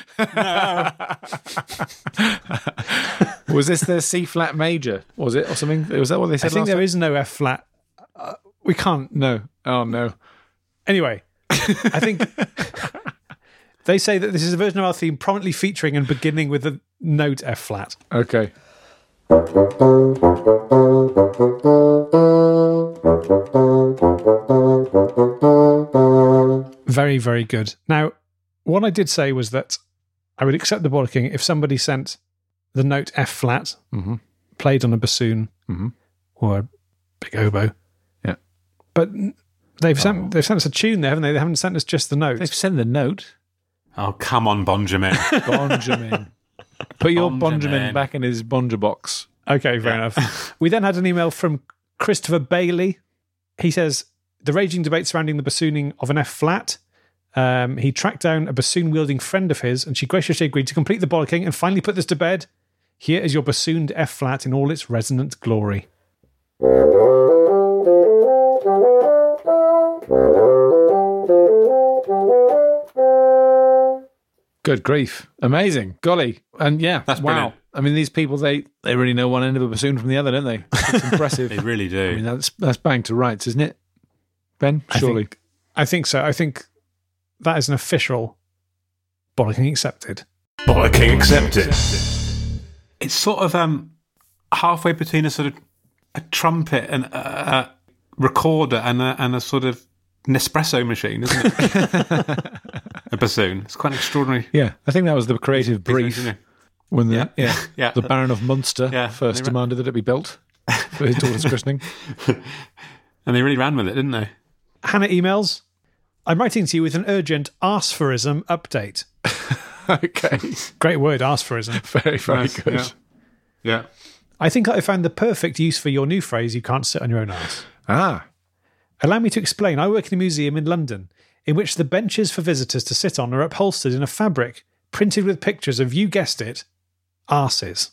Was this their C flat major? Was it or something? Was that what they I said? think last there time? is no F flat. Uh, we can't. No. Oh no. Anyway, I think they say that this is a version of our theme prominently featuring and beginning with the note F flat. Okay. Very, very good. Now, what I did say was that I would accept the bollocking if somebody sent the note F flat, Mm-hmm. played on a bassoon Mm-hmm. or a big oboe. Yeah. But they've sent they've sent us a tune there, haven't they? They haven't sent us just the note. They've sent the note. Oh, come on, Benjamin. Bonjamin. Put your Bonjamin. Bonjamin back in his Bonja box. Okay, fair enough. We then had an email from Christopher Bailey. He says, the raging debate surrounding the bassooning of an F flat. Um, he tracked down a bassoon-wielding friend of his, and she graciously agreed to complete the bollocking and finally put this to bed. Here is your bassooned F flat in all its resonant glory. Good grief. Amazing. Golly. And yeah, That's wow. brilliant. I mean, these people, they, they really know one end of a bassoon from the other, don't they? It's impressive. They really do. I mean, that's that's bang to rights, isn't it? Ben, I surely. think, I think so. I think that is an official bollocking accepted. Bollocking accepted. It's sort of um halfway between a sort of a trumpet and a, a recorder and a, and a sort of Nespresso machine, isn't it? A bassoon. It's quite an extraordinary. Yeah, I think that was the creative brief Isn't it? when the Yeah. yeah, Yeah. the Baron of Munster Yeah. first They ra- demanded that it be built for his daughter's christening. And they really ran with it, didn't they? Hannah emails, I'm writing to you with an urgent arsphorism update. Okay, Great word, arsphorism. very very Nice, good. yeah. Yeah. I think I found the perfect use for your new phrase, you can't sit on your own arse. Ah, Allow me to explain. I work in a museum in London in which the benches for visitors to sit on are upholstered in a fabric printed with pictures of, you guessed it, arses.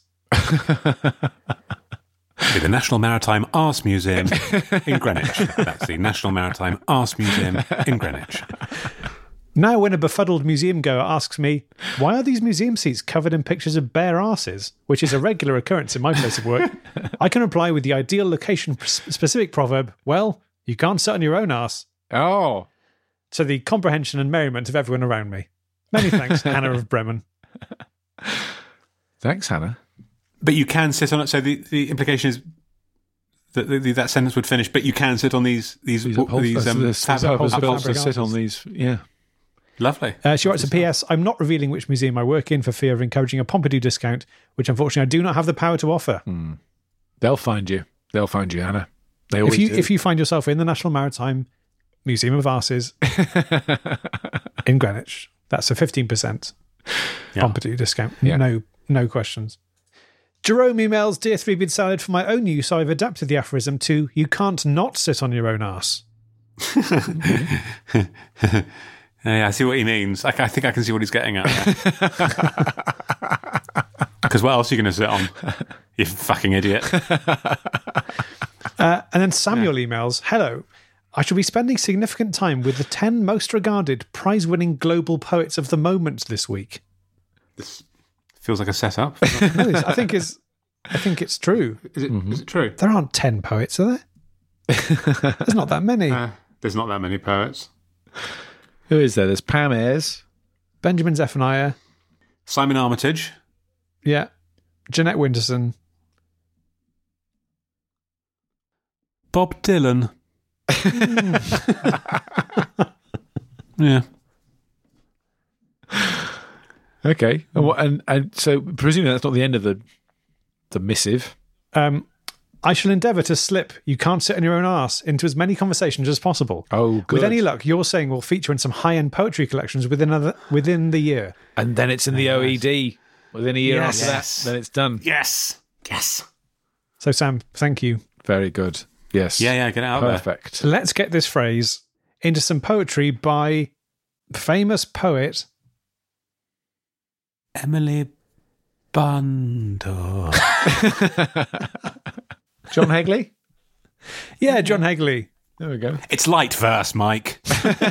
The National Maritime Arse Museum in Greenwich. That's the National Maritime Arse Museum in Greenwich. Now, when a befuddled museum goer asks me, why are these museum seats covered in pictures of bare arses, which is a regular occurrence in my place of work, I can reply with the ideal location-specific proverb, well, you can't sit on your own arse, oh, to the comprehension and merriment of everyone around me. Many thanks, Hannah of Bremen. thanks, Hannah. But you can sit on it. So the, the implication is that the, the, that sentence would finish. But you can sit on these these These these, upholsters, um, this fab- purpose upholstered built fabric to sit on arses. these. Yeah, Lovely. Uh, she writes a P S, I'm not revealing which museum I work in for fear of encouraging a Pompidou discount, which unfortunately I do not have the power to offer. they'll find you. They'll find you, Hannah. They If always you do. if you find yourself in the National Maritime Museum of Arses in Greenwich, that's a fifteen percent Yeah. Pompidou discount. Yeah. No no questions. Jerome emails, Dear Three-Bean Salad, for my own use, I've adapted the aphorism to, you can't not sit on your own arse. Yeah, I see what he means. I, I think I can see what he's getting at. Because what else are you going to sit on? You fucking idiot. Uh, and then Samuel emails, hello, I shall be spending significant time with the ten most regarded prize-winning global poets of the moment this week. This feels like a setup. No, it's- I think it's I think it's true. Is it, is it true? There aren't ten poets, are there? There's not that many. Uh, there's not that many poets. Who is there? There's Pam Ayres. Benjamin Zephaniah, Simon Armitage. yeah, Jeanette Winterson, Bob Dylan. Yeah. Okay, and, what, and and so presumably that's not the end of the the missive. Um, I shall endeavour to slip "you can't sit on your own arse" into as many conversations as possible. Oh, good. With any luck, your saying will feature in some high-end poetry collections within other, within the year. And then it's in the O E D within a year Yes. after Yes. that. Then it's done. Yes. Yes. So, Sam, thank you. Very good. Yes. Yeah, yeah, get it out there. Perfect. Let's get this phrase into some poetry by famous poet Emily Bundle. John Hegley. Yeah, John Hegley. There we go. It's light verse, Mike.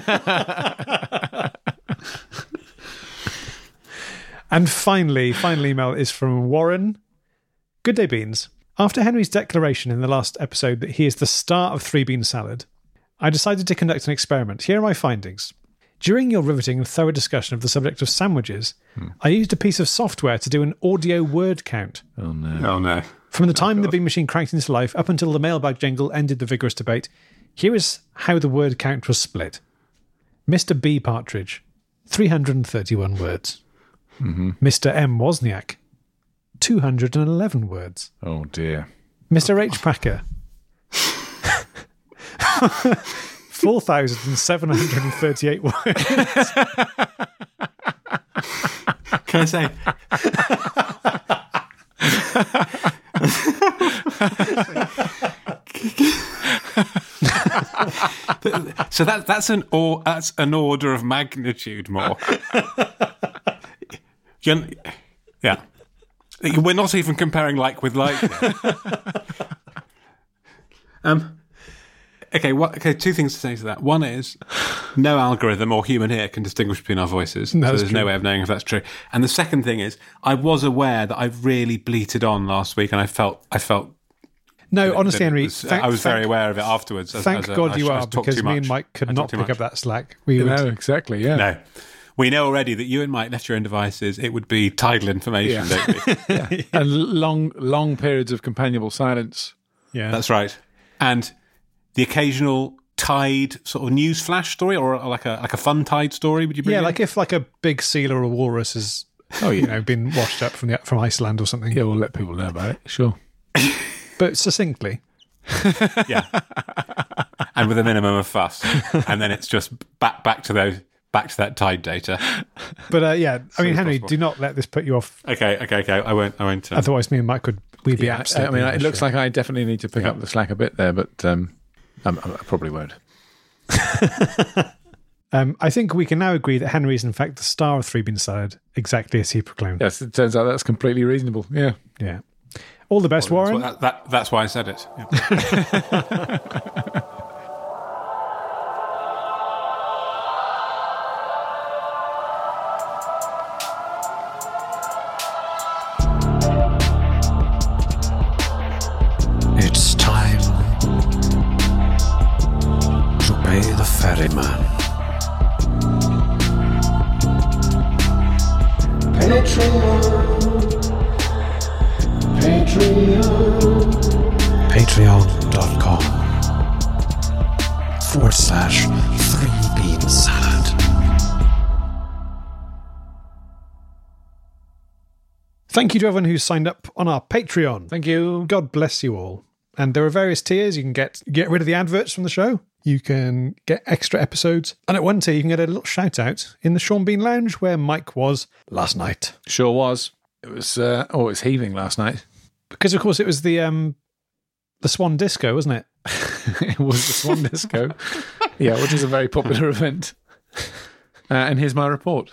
And finally, final email is from Warren. Good day, Beans. After Henry's declaration in the last episode that he is the star of Three Bean Salad, I decided to conduct an experiment. Here are my findings. During your riveting and thorough discussion of the subject of sandwiches, I used a piece of software to do an audio word count. Oh no. Oh, no. From the time the Bean Machine cranked into life up until the mailbag jingle ended the vigorous debate, here is how the word count was split. Mister B. Partridge, three hundred thirty-one words. Mister M. Wozniak, two hundred eleven words. Oh, dear. Mister H. Packer, four thousand seven hundred thirty-eight words. Can I say? So that that's an or that's an order of magnitude more. You're- yeah, we're not even comparing like with like. um. Okay. What? Okay. Two things to say to that. One is, no algorithm or human ear can distinguish between our voices. No, so that's there's true. no way of knowing if that's true. And the second thing is, I was aware that I really bleated on last week, and I felt I felt. No, honestly, that it Henry, was- thank- I was very thank- aware of it afterwards. as- Thank as a- God I you sh- I are, talked because too me and much. Mike could I not talked too pick much. up that slack. We would, No, exactly, yeah. No. We know already that you and Mike left your own devices. It would be tidal information, Yeah. don't we? And long, long periods of companionable silence. yeah. That's right. And the occasional tide sort of news flash story, or like a like a fun tide story. Would you bring? yeah, in? like if like a big seal or a walrus has, Oh, yeah. you know, been washed up from the from Iceland or something. Yeah, we'll let people know about it. Sure. But succinctly, yeah, and with a minimum of fuss, and then it's just back back to those back to that tide data. but uh, yeah, I mean, as Henry, possible. do not let this put you off. Okay, okay, okay. I won't. I won't. Um, Otherwise, me and Mike could we'd be Yeah, I, absolutely. I mean, it looks like I definitely need to pick Yeah. up the slack a bit there, but um, I, I probably won't. Um, I think we can now agree that Henry is in fact the star of Three Bean Salad, exactly as he proclaimed. Yes, it turns out that's completely reasonable. Yeah. Yeah. All the best, Warren. That, that, that's why I said it. Yeah. It's time to pay the ferryman. Patreon.com forward slash three bean salad. Thank you to everyone who's signed up on our Patreon. Thank you. God bless you all. And there are various tiers. You can get get rid of the adverts from the show. You can get extra episodes. And at one tier, you can get a little shout out in the Sean Bean Lounge where Mike was last night. Sure was. It was, uh, oh, it was heaving last night. Because, of course, it was the um, the Swan Disco, wasn't it? It was the Swan Disco. Yeah, which is a very popular event. Uh, and here's my report.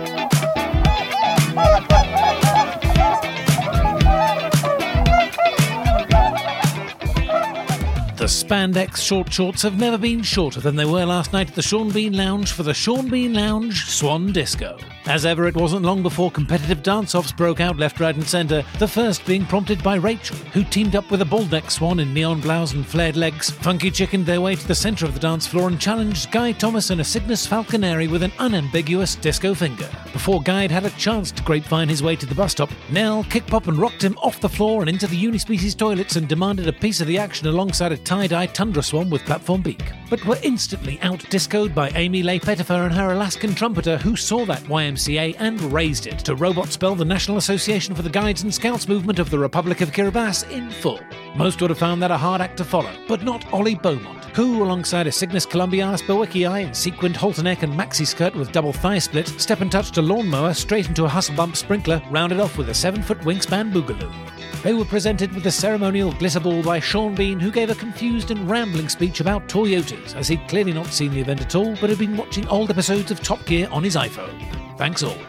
The spandex short shorts have never been shorter than they were last night at the Sean Bean Lounge for the Sean Bean Lounge Swan Disco. As ever, it wasn't long before competitive dance-offs broke out left, right and centre, the first being prompted by Rachel, who teamed up with a bald-neck swan in neon blouse and flared legs, funky chickened their way to the centre of the dance floor and challenged Guy Thomas and a Cygnus Falconeri with an unambiguous disco finger. Before Guy had had a chance to grapevine his way to the bus stop, Nell kick-pop and rocked him off the floor and into the Unispecies toilets and demanded a piece of the action alongside a tie-dye tundra swan with platform beak, but were instantly out-discoed by Amy Leigh Pettifer and her Alaskan trumpeter, who saw that Y M C A and raised it to robot spell the National Association for the Guides and Scouts movement of the Republic of Kiribati in full. Most would have found that a hard act to follow, but not Ollie Beaumont, who, alongside a Cygnus columbianus bowickii in sequined halter neck and maxi skirt with double thigh split, step and touched a lawnmower straight into a hustle bump sprinkler, rounded off with a seven-foot wingspan boogaloo. They were presented with a ceremonial glitter ball by Sean Bean, who gave a confused and rambling speech about Toyotas, as he'd clearly not seen the event at all, but had been watching old episodes of Top Gear on his iPhone. Thanks all.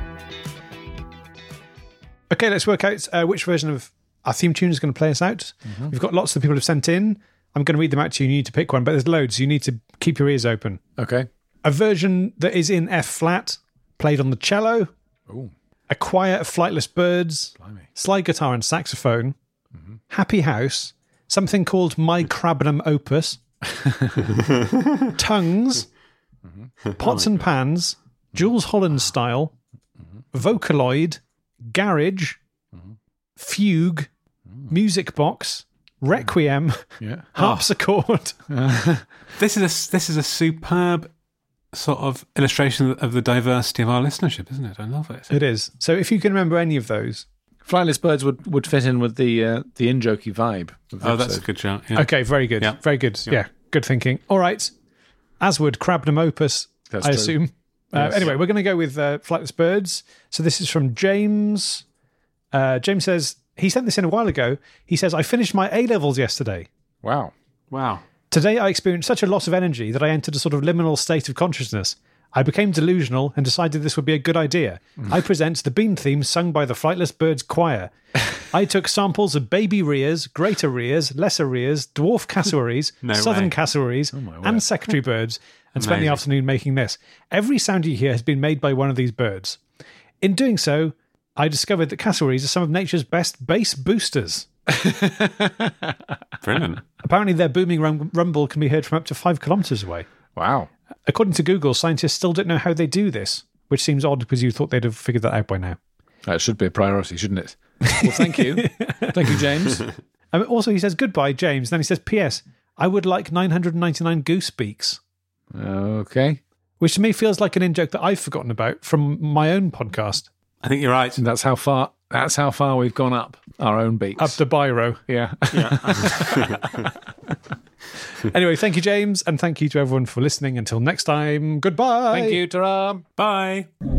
Okay, let's work out uh, which version of our theme tune is going to play us out. We've got lots of people who've sent in. I'm going to read them out to you. You need to pick one, but there's loads. You need to keep your ears open. Okay. A version that is in F flat, played on the cello. Ooh. A choir of flightless birds. Blimey. Slide guitar and saxophone. Happy House. Something called My Crabnum Opus. Tongues. Pots and Pans. Jules Holland Style. Vocaloid. Garage. Fugue. Music Box. Requiem. Yeah. Harpsichord. This is a this is a superb sort of illustration of the diversity of our listenership, isn't it? I love it. It is. So if you can remember any of those. Flightless birds would, would fit in with the uh, the in-jokey vibe. Of the Oh, that's a episode. good shout. Yeah. Okay, very good. Yeah. Very good. Yeah. good thinking. All right. As would Crabnum Opus, That's I true. assume. Uh, Yes. Anyway, we're going to go with uh, Flightless Birds. So this is from James. Uh, James says, he sent this in a while ago. He says, I finished my A-levels yesterday. Wow. Wow. Today I experienced such a loss of energy that I entered a sort of liminal state of consciousness. I became delusional and decided this would be a good idea. I present the Bean theme sung by the Flightless Birds Choir. I took samples of baby rheas, greater rheas, lesser rheas, dwarf cassowaries, No southern way. cassowaries, and secretary birds, and spent the Amazing. afternoon making this. Every sound you hear has been made by one of these birds. In doing so, I discovered that cassowaries are some of nature's best bass boosters. Brilliant. Apparently, their booming rum- rumble can be heard from up to five kilometres away. Wow. According to Google, scientists still don't know how they do this, which seems odd because you thought they'd have figured that out by now. That should be a priority, shouldn't it? Well, thank you. Thank you, James. Um, also, he says, goodbye, James. Then he says, P S. I would like nine hundred ninety-nine goose beaks, Okay. which to me feels like an in-joke that I've forgotten about from my own podcast, I think you're right. That's how far that's how far we've gone up our own beats. Up to Biro. yeah. Anyway, thank you, James, and thank you to everyone for listening. Until next time, goodbye. Thank you, ta-ra. Bye.